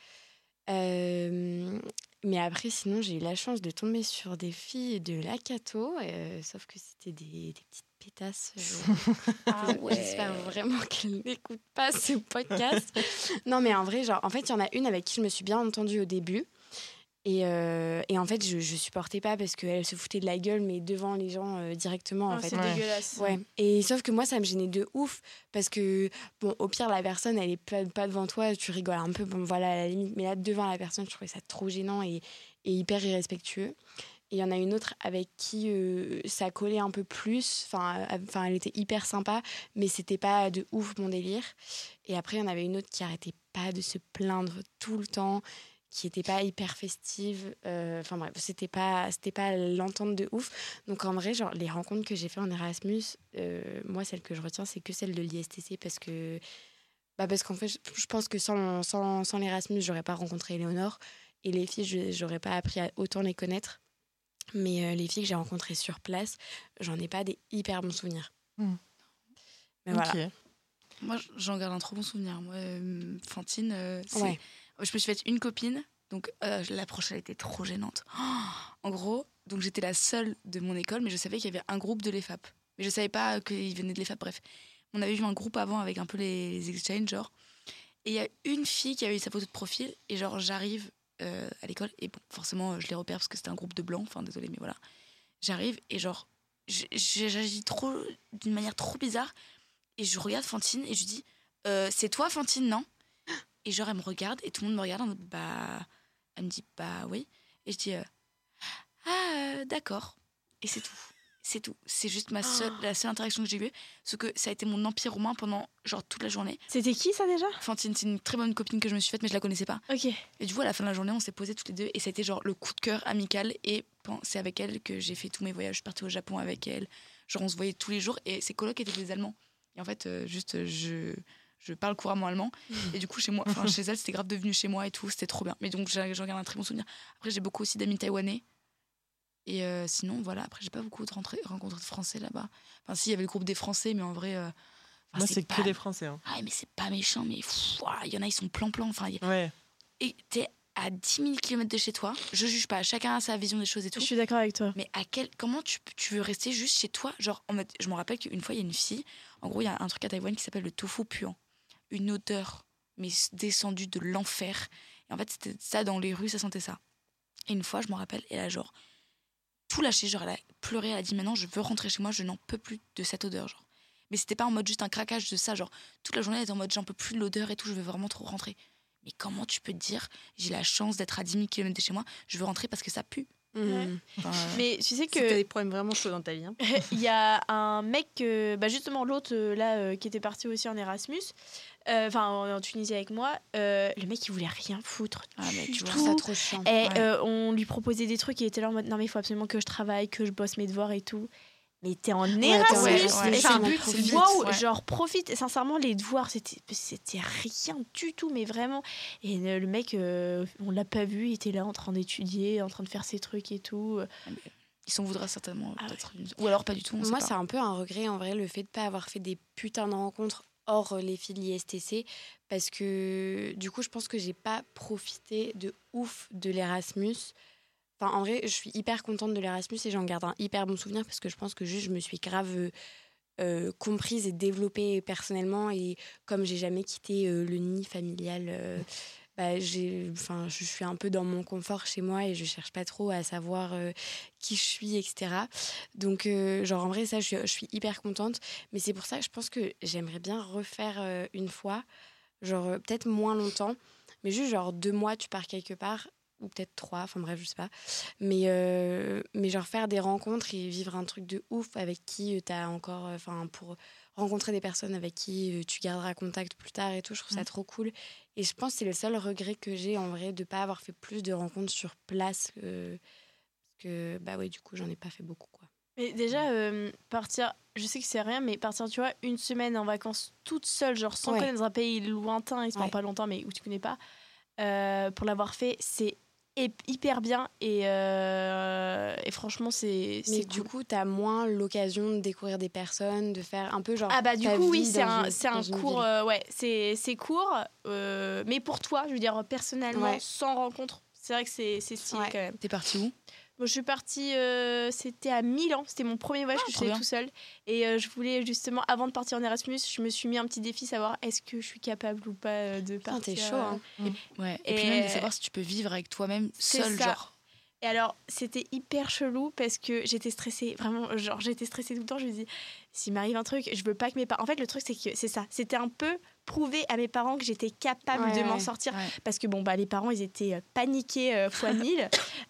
Mais après, sinon, j'ai eu la chance de tomber sur des filles de la Cato, sauf que c'était des petites pétasses. J'espère vraiment qu'elles n'écoutent pas ce podcast. Non, mais en vrai, en fait, il y en a une avec qui je me suis bien entendue au début. Et en fait, je supportais pas parce qu'elle se foutait de la gueule, mais devant les gens directement. En fait. C'est dégueulasse. Ouais. Et sauf que moi, ça me gênait de ouf parce que, bon, au pire, la personne, elle est pas devant toi, tu rigoles un peu, bon, voilà, à la limite. Mais là, devant la personne, je trouvais ça trop gênant et hyper irrespectueux. Et il y en a une autre avec qui ça collait un peu plus. Enfin, elle était hyper sympa, mais c'était pas de ouf mon délire. Et après, il y en avait une autre qui arrêtait pas de se plaindre tout le temps, qui était pas hyper festive. Bref, c'était pas l'entente de ouf. Donc en vrai, genre les rencontres que j'ai fait en Erasmus, moi celle que je retiens, c'est que celle de l'ISTC parce qu'en fait, je pense que sans l'Erasmus, j'aurais pas rencontré Éléonore et les filles, j'aurais pas appris à autant les connaître. Mais les filles que j'ai rencontrées sur place, j'en ai pas des hyper bons souvenirs. Mais voilà. Moi, j'en garde un trop bon souvenir. Moi, Fantine, ouais. Je me suis faite une copine, donc l'approche, elle était trop gênante. En gros, donc j'étais la seule de mon école, mais je savais qu'il y avait un groupe de l'EFAP. Mais je savais pas qu'ils venaient de l'EFAP, bref. On avait vu un groupe avant avec un peu les exchanges, genre. Et il y a une fille qui avait eu sa photo de profil, et genre, j'arrive à l'école, et bon, forcément, je les repère parce que c'était un groupe de blancs, enfin, désolé, mais voilà. J'arrive, et genre, j'agis d'une manière trop bizarre, et je regarde Fantine, et je dis, c'est toi, Fantine, non ? Et genre, elle me regarde, et tout le monde me regarde en mode, elle me dit, oui. Et je dis, d'accord. Et c'est tout. C'est tout. C'est juste la seule interaction que j'ai eue. Sauf que ça a été mon empire romain pendant genre toute la journée. C'était qui ça déjà ? Fantine, c'est une très bonne copine que je me suis faite, mais je la connaissais pas. Ok. Et du coup, à la fin de la journée, on s'est posés toutes les deux. Et ça a été genre le coup de cœur amical. Et c'est avec elle que j'ai fait tous mes voyages. Je suis partie au Japon avec elle. Genre, on se voyait tous les jours. Et ses colocs étaient des Allemands. Et en fait, je je parle couramment allemand. Et du coup, chez elle, c'était grave devenu chez moi et tout. C'était trop bien. Mais donc, j'en garde un très bon souvenir. Après, j'ai beaucoup aussi d'amis taïwanais. Et sinon, voilà. Après, j'ai pas beaucoup rencontré de Français là-bas. Enfin, si, il y avait le groupe des Français, mais en vrai... moi, c'est que des Français. Hein. Ah, mais c'est pas méchant, mais il y en a, ils sont plan-plan. Enfin, ouais. Et t'es à 10 000 km de chez toi. Je juge pas. Chacun a sa vision des choses et tout. Je suis d'accord avec toi. Mais comment tu veux rester juste chez toi? Genre, en mode, je me rappelle qu'une fois, il y a une fille. En gros, il y a un truc à Taïwan qui s'appelle le tofu puant. Une odeur, mais descendue de l'enfer. Et en fait, c'était ça dans les rues, ça sentait ça. Et une fois, je me rappelle, elle a genre tout lâché. Genre, elle a pleuré. Elle a dit maintenant, je veux rentrer chez moi. Je n'en peux plus de cette odeur. Genre. Mais c'était pas en mode juste un craquage de ça. Genre, toute la journée, elle était en mode j'en peux plus de l'odeur et tout. Je veux vraiment trop rentrer. Mais comment tu peux te dire, j'ai la chance d'être à 10 000 km de chez moi, je veux rentrer parce que ça pue. Enfin, mais tu sais que t'as des problèmes vraiment chauds dans ta vie. Il y a un mec, justement l'autre qui était parti aussi en Erasmus, en Tunisie avec moi, le mec il voulait rien foutre. Mais tu vois, ça trop chiant. Et on lui proposait des trucs, il était là en mode non mais il faut absolument que je travaille, que je bosse mes devoirs et tout. Mais t'es en Erasmus, c'est le but. Waouh, genre profite. Et sincèrement, les devoirs, c'était rien du tout, mais vraiment. Et le mec, on l'a pas vu, il était là en train d'étudier, en train de faire ses trucs et tout. Il s'en voudra certainement, peut-être. Ouais. Ou alors pas du tout. Moi, c'est un peu un regret en vrai, le fait de pas avoir fait des putains de rencontres hors les filles de l'ISTC, parce que du coup, je pense que j'ai pas profité de ouf de l'Erasmus. Enfin, en vrai, je suis hyper contente de l'Erasmus et j'en garde un hyper bon souvenir parce que je pense que juste je me suis grave comprise et développée personnellement, et comme j'ai jamais quitté le nid familial, je suis un peu dans mon confort chez moi et je cherche pas trop à savoir qui je suis, etc. Donc, en vrai, ça, je suis hyper contente. Mais c'est pour ça que je pense que j'aimerais bien refaire une fois, peut-être moins longtemps, mais juste 2 mois, tu pars quelque part. Ou peut-être 3, enfin bref, je sais pas. Mais faire des rencontres et vivre un truc de ouf avec qui t'as encore... pour rencontrer des personnes avec qui tu garderas contact plus tard et tout, je trouve ça trop cool. Et je pense que c'est le seul regret que j'ai, en vrai, de pas avoir fait plus de rencontres sur place. Parce que, du coup, j'en ai pas fait beaucoup, quoi. Mais déjà, partir... Je sais que c'est rien, mais partir, tu vois, une semaine en vacances toute seule, sans connaître un pays lointain, il se prend pas longtemps, mais où tu connais pas, pour l'avoir fait, c'est hyper bien et franchement c'est mais cool. Du coup t'as moins l'occasion de découvrir des personnes, de faire un peu du coup oui, c'est un cours c'est court, mais pour toi je veux dire personnellement sans rencontre, c'est vrai que c'est stylé quand même. T'es partie où? Moi, je suis partie, c'était à Milan, c'était mon premier voyage que je faisais tout seul. Et je voulais justement, avant de partir en Erasmus, je me suis mis un petit défi, savoir est-ce que je suis capable ou pas de partir. T'es chaud, hein. Et puis même de savoir si tu peux vivre avec toi-même seul, Et alors, c'était hyper chelou parce que j'étais stressée, vraiment, j'étais stressée tout le temps. Je me dis, s'il m'arrive un truc, je veux pas que mes parents... En fait, le truc, c'est que c'est ça. C'était un peu prouver à mes parents que j'étais capable de m'en sortir. Ouais. Parce que, les parents, ils étaient paniqués fois 1000.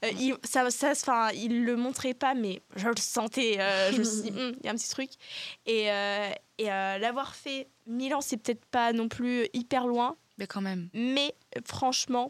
Ils le montraient pas, mais je le sentais. Je me suis dit, il y a un petit truc. Et l'avoir fait, Milan, c'est peut-être pas non plus hyper loin. Mais quand même. Mais franchement...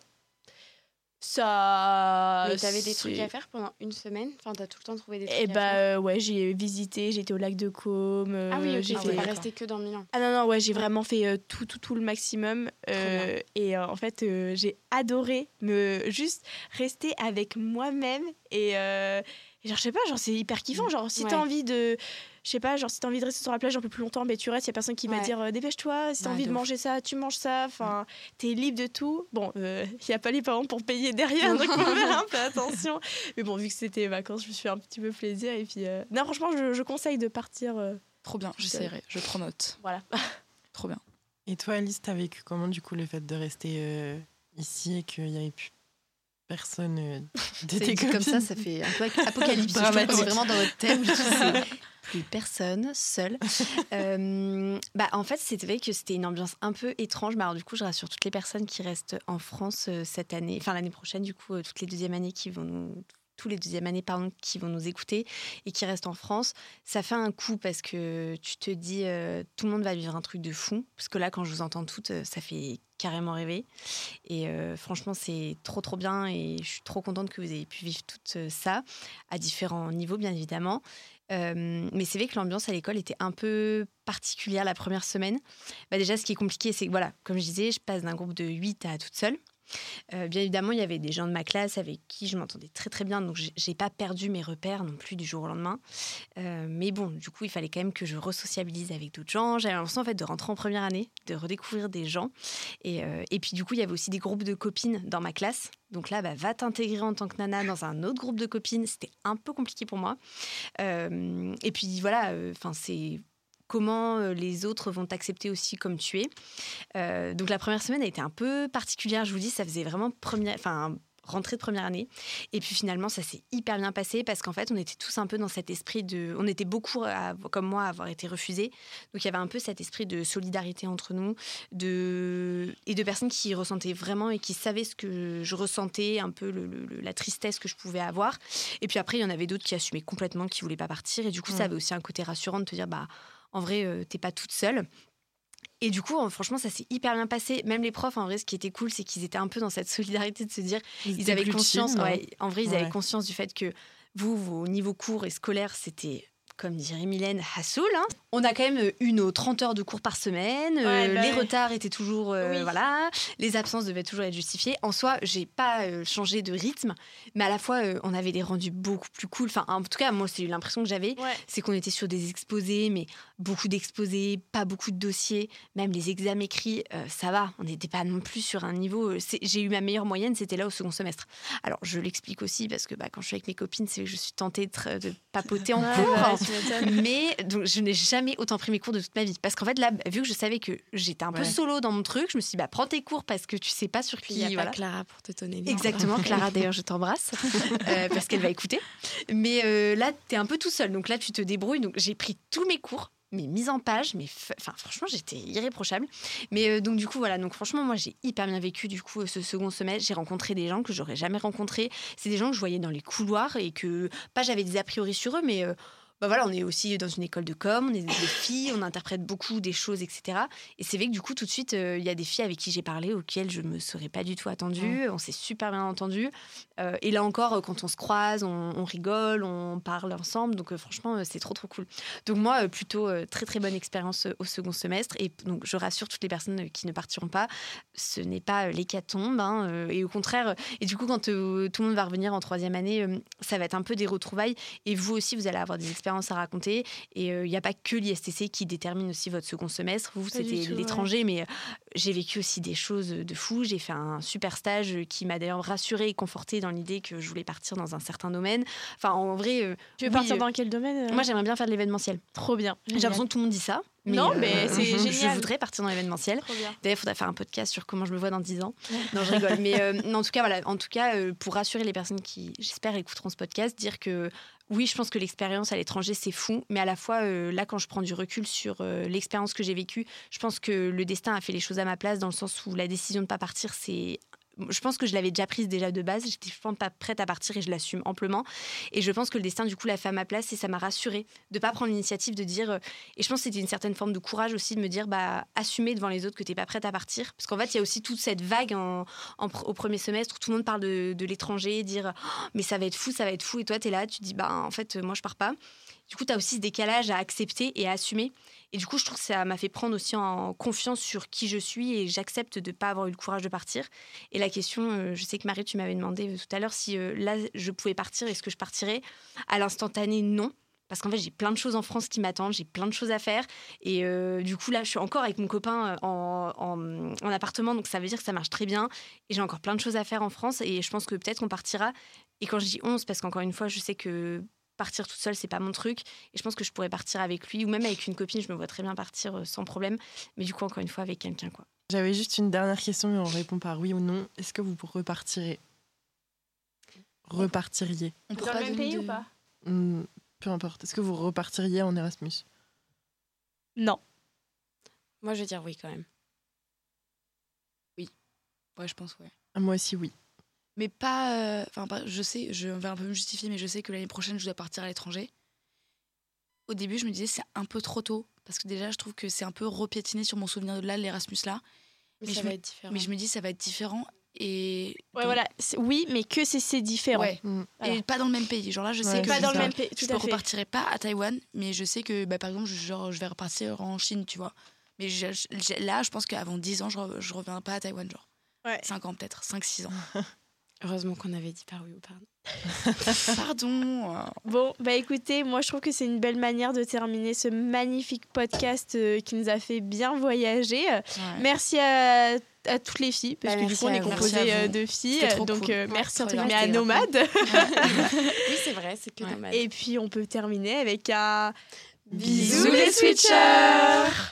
Ça. Mais t'avais des trucs à faire pendant une semaine? Enfin, t'as tout le temps trouvé des trucs à faire? J'ai visité, j'étais au lac de Côme. J'ai pas resté que dans Milan. Ah non, j'ai vraiment fait tout le maximum. Et en fait, j'ai adoré juste rester avec moi-même. Et je sais pas, c'est hyper kiffant. Si t'as envie de... Je sais pas, si t'as envie de rester sur la plage un peu plus longtemps, tu restes, il y a personne qui va dire dépêche-toi, si t'as envie de manger ça, tu manges ça, enfin, t'es libre de tout. Bon, il n'y a pas les parents pour payer derrière, donc faut faire un peu attention. Mais bon, vu que c'était les vacances, je me suis fait un petit peu plaisir. Et puis, non, franchement, je conseille de partir. Trop bien, j'essaierai, je prends note. Voilà. Trop bien. Et toi, Alice, t'as vécu comment, du coup, le fait de rester ici et qu'il n'y avait plus personne de tes copines? Comme ça fait un peu apocalypse. Je trouve vraiment dans votre thème. Plus personne, seule. En fait, c'est vrai que c'était une ambiance un peu étrange. Mais alors, du coup, je rassure toutes les personnes qui restent en France cette année, enfin l'année prochaine, du coup, toutes les deuxièmes années qui vont nous écouter et qui restent en France. Ça fait un coup parce que tu te dis tout le monde va vivre un truc de fou. Parce que là, quand je vous entends toutes, ça fait carrément rêver. Et franchement, c'est trop, trop bien. Et je suis trop contente que vous ayez pu vivre tout ça, à différents niveaux, bien évidemment. Mais c'est vrai que l'ambiance à l'école était un peu particulière la première semaine. Déjà, ce qui est compliqué, c'est que, voilà, comme je disais, je passe d'un groupe de 8 à toute seule. Bien évidemment, il y avait des gens de ma classe avec qui je m'entendais très très bien, donc j'ai pas perdu mes repères non plus du jour au lendemain. Mais bon, du coup, il fallait quand même que je re-sociabilise avec d'autres gens. J'avais l'impression en fait de rentrer en première année, de redécouvrir des gens. Et puis du coup, il y avait aussi des groupes de copines dans ma classe. Donc là, va t'intégrer en tant que nana dans un autre groupe de copines. C'était un peu compliqué pour moi. Et puis voilà, c'est comment les autres vont t'accepter aussi comme tu es. Donc la première semaine a été un peu particulière, je vous dis, ça faisait vraiment rentrée de première année. Et puis finalement, ça s'est hyper bien passé parce qu'en fait, on était tous un peu dans cet esprit de... On était beaucoup, comme moi, à avoir été refusés. Donc il y avait un peu cet esprit de solidarité entre nous et de personnes qui ressentaient vraiment et qui savaient ce que je ressentais, un peu la tristesse que je pouvais avoir. Et puis après, il y en avait d'autres qui assumaient complètement, qui ne voulaient pas partir. Et du coup, ça avait aussi un côté rassurant de te dire, en vrai, t'es pas toute seule. Et du coup, franchement, ça s'est hyper bien passé. Même les profs, en vrai, ce qui était cool, c'est qu'ils étaient un peu dans cette solidarité de se dire, ils avaient conscience, en vrai, ils avaient conscience du fait que vos niveaux cours et scolaires, c'était, comme dirait Mylène, hassoul. Hein. On a quand même eu nos 30 heures de cours par semaine. Les retards étaient toujours... voilà. Les absences devaient toujours être justifiées. En soi, j'ai pas changé de rythme. Mais à la fois, on avait des rendus beaucoup plus cool. Enfin, en tout cas, moi, c'est l'impression que j'avais. Ouais. C'est qu'on était sur des exposés, mais beaucoup d'exposés, pas beaucoup de dossiers. Même les examens écrits, ça va. On n'était pas non plus sur un niveau... J'ai eu ma meilleure moyenne, c'était là au second semestre. Alors, je l'explique aussi parce que quand je suis avec mes copines, c'est que je suis tentée de papoter en cours. Mais donc, je n'ai jamais autant pris mes cours de toute ma vie. Parce qu'en fait, là, vu que je savais que j'étais un peu solo dans mon truc, je me suis dit, prends tes cours parce que tu sais pas sur qui... Il y a pas Clara pour te donner. Exactement, Clara, d'ailleurs, je t'embrasse parce qu'elle va écouter. Mais là, t'es un peu tout seul. Donc là, tu te débrouilles. Donc j'ai pris tous mes cours, mes mises en page, franchement, j'étais irréprochable. Mais donc du coup, voilà. Donc franchement, moi, j'ai hyper bien vécu du coup ce second semestre. J'ai rencontré des gens que j'aurais jamais rencontrés. C'est des gens que je voyais dans les couloirs et que, pas j'avais des a priori sur eux, mais... on est aussi dans une école de com, on est des filles, on interprète beaucoup des choses, etc. Et c'est vrai que du coup, tout de suite, il y a des filles avec qui j'ai parlé, auxquelles je ne me serais pas du tout attendue. On s'est super bien entendus. Et là encore, quand on se croise, on rigole, on parle ensemble. Donc franchement, c'est trop, trop cool. Donc moi, plutôt très, très bonne expérience au second semestre. Et donc, je rassure toutes les personnes qui ne partiront pas, ce n'est pas l'hécatombe. Et au contraire, et du coup, quand tout le monde va revenir en troisième année, ça va être un peu des retrouvailles. Et vous aussi, vous allez avoir des expériences à raconter. Et il n'y a pas que l'ISTC qui détermine aussi votre second semestre. Vous, c'était l'étranger, mais j'ai vécu aussi des choses de fou. J'ai fait un super stage qui m'a d'ailleurs rassurée et confortée dans l'idée que je voulais partir dans un certain domaine. Enfin, en vrai... tu veux partir dans quel domaine Moi, j'aimerais bien faire de l'événementiel. Trop bien. J'ai l'impression que tout le monde dit ça. Mais c'est génial. Je voudrais partir dans l'événementiel. D'ailleurs, il faudrait faire un podcast sur comment je me vois dans 10 ans. Non, je rigole. Mais en tout cas, voilà. En tout cas, pour rassurer les personnes qui, j'espère, écouteront ce podcast, dire que oui, je pense que l'expérience à l'étranger, c'est fou. Mais à la fois, là, quand je prends du recul sur l'expérience que j'ai vécue, je pense que le destin a fait les choses à ma place dans le sens où la décision de ne pas partir, c'est... Je pense que je l'avais déjà prise déjà de base. J'étais pas prête à partir et je l'assume amplement. Et je pense que le destin, du coup, l'a fait à ma place et ça m'a rassurée de pas prendre l'initiative de dire... Et je pense que c'était une certaine forme de courage aussi de me dire, assumer devant les autres que t'es pas prête à partir. Parce qu'en fait, il y a aussi toute cette vague au premier semestre où tout le monde parle de l'étranger, dire mais ça va être fou, ça va être fou. Et toi, t'es là, tu te dis, en fait, moi, je pars pas. Du coup, tu as aussi ce décalage à accepter et à assumer. Et du coup, je trouve que ça m'a fait prendre aussi en confiance sur qui je suis et j'accepte de ne pas avoir eu le courage de partir. Et la question, je sais que Marie, tu m'avais demandé tout à l'heure si là, je pouvais partir, est-ce que je partirais ? À l'instantané, non. Parce qu'en fait, j'ai plein de choses en France qui m'attendent, j'ai plein de choses à faire. Et du coup, là, je suis encore avec mon copain en appartement, donc ça veut dire que ça marche très bien. Et j'ai encore plein de choses à faire en France et je pense que peut-être qu'on partira. Et quand je dis 11, parce qu'encore une fois, je sais que partir toute seule, c'est pas mon truc. Et je pense que je pourrais partir avec lui ou même avec une copine. Je me vois très bien partir sans problème. Mais du coup, encore une fois, avec quelqu'un, quoi. J'avais juste une dernière question, mais on répond par oui ou non. Est-ce que vous repartiriez ? On peut dans le même pays ou pas ? Peu importe. Est-ce que vous repartiriez en Erasmus ? Non. Moi, je vais dire oui quand même. Oui. Ouais, je pense, ouais. Moi aussi, oui. Mais pas... je sais, je vais un peu me justifier, mais je sais que l'année prochaine, je dois partir à l'étranger. Au début, je me disais, c'est un peu trop tôt. Parce que déjà, je trouve que c'est un peu repiétiné sur mon souvenir de là, l'Erasmus là. Mais ça va être différent. Mais je me dis, ça va être différent. Et ouais, voilà. Oui, mais que c'est différent. Ouais. Voilà. Et pas dans le même pays. Genre là, je sais que pas dans le même pays. Je ne repartirai pas à Taïwan, mais je sais que, par exemple, je vais repartir en Chine, tu vois. Mais là, je pense qu'avant 10 ans, je ne reviendrai pas à Taïwan, genre. 5 ans peut-être, 5-6 ans. Heureusement qu'on avait dit par oui ou pardon. Pardon. Bon, écoutez, moi je trouve que c'est une belle manière de terminer ce magnifique podcast qui nous a fait bien voyager. Merci à toutes les filles, parce que du coup on est composé de filles. Donc merci entre guillemets à Nomade. Oui, c'est vrai, c'est que Nomade. Et puis on peut terminer avec un bisous les switchers.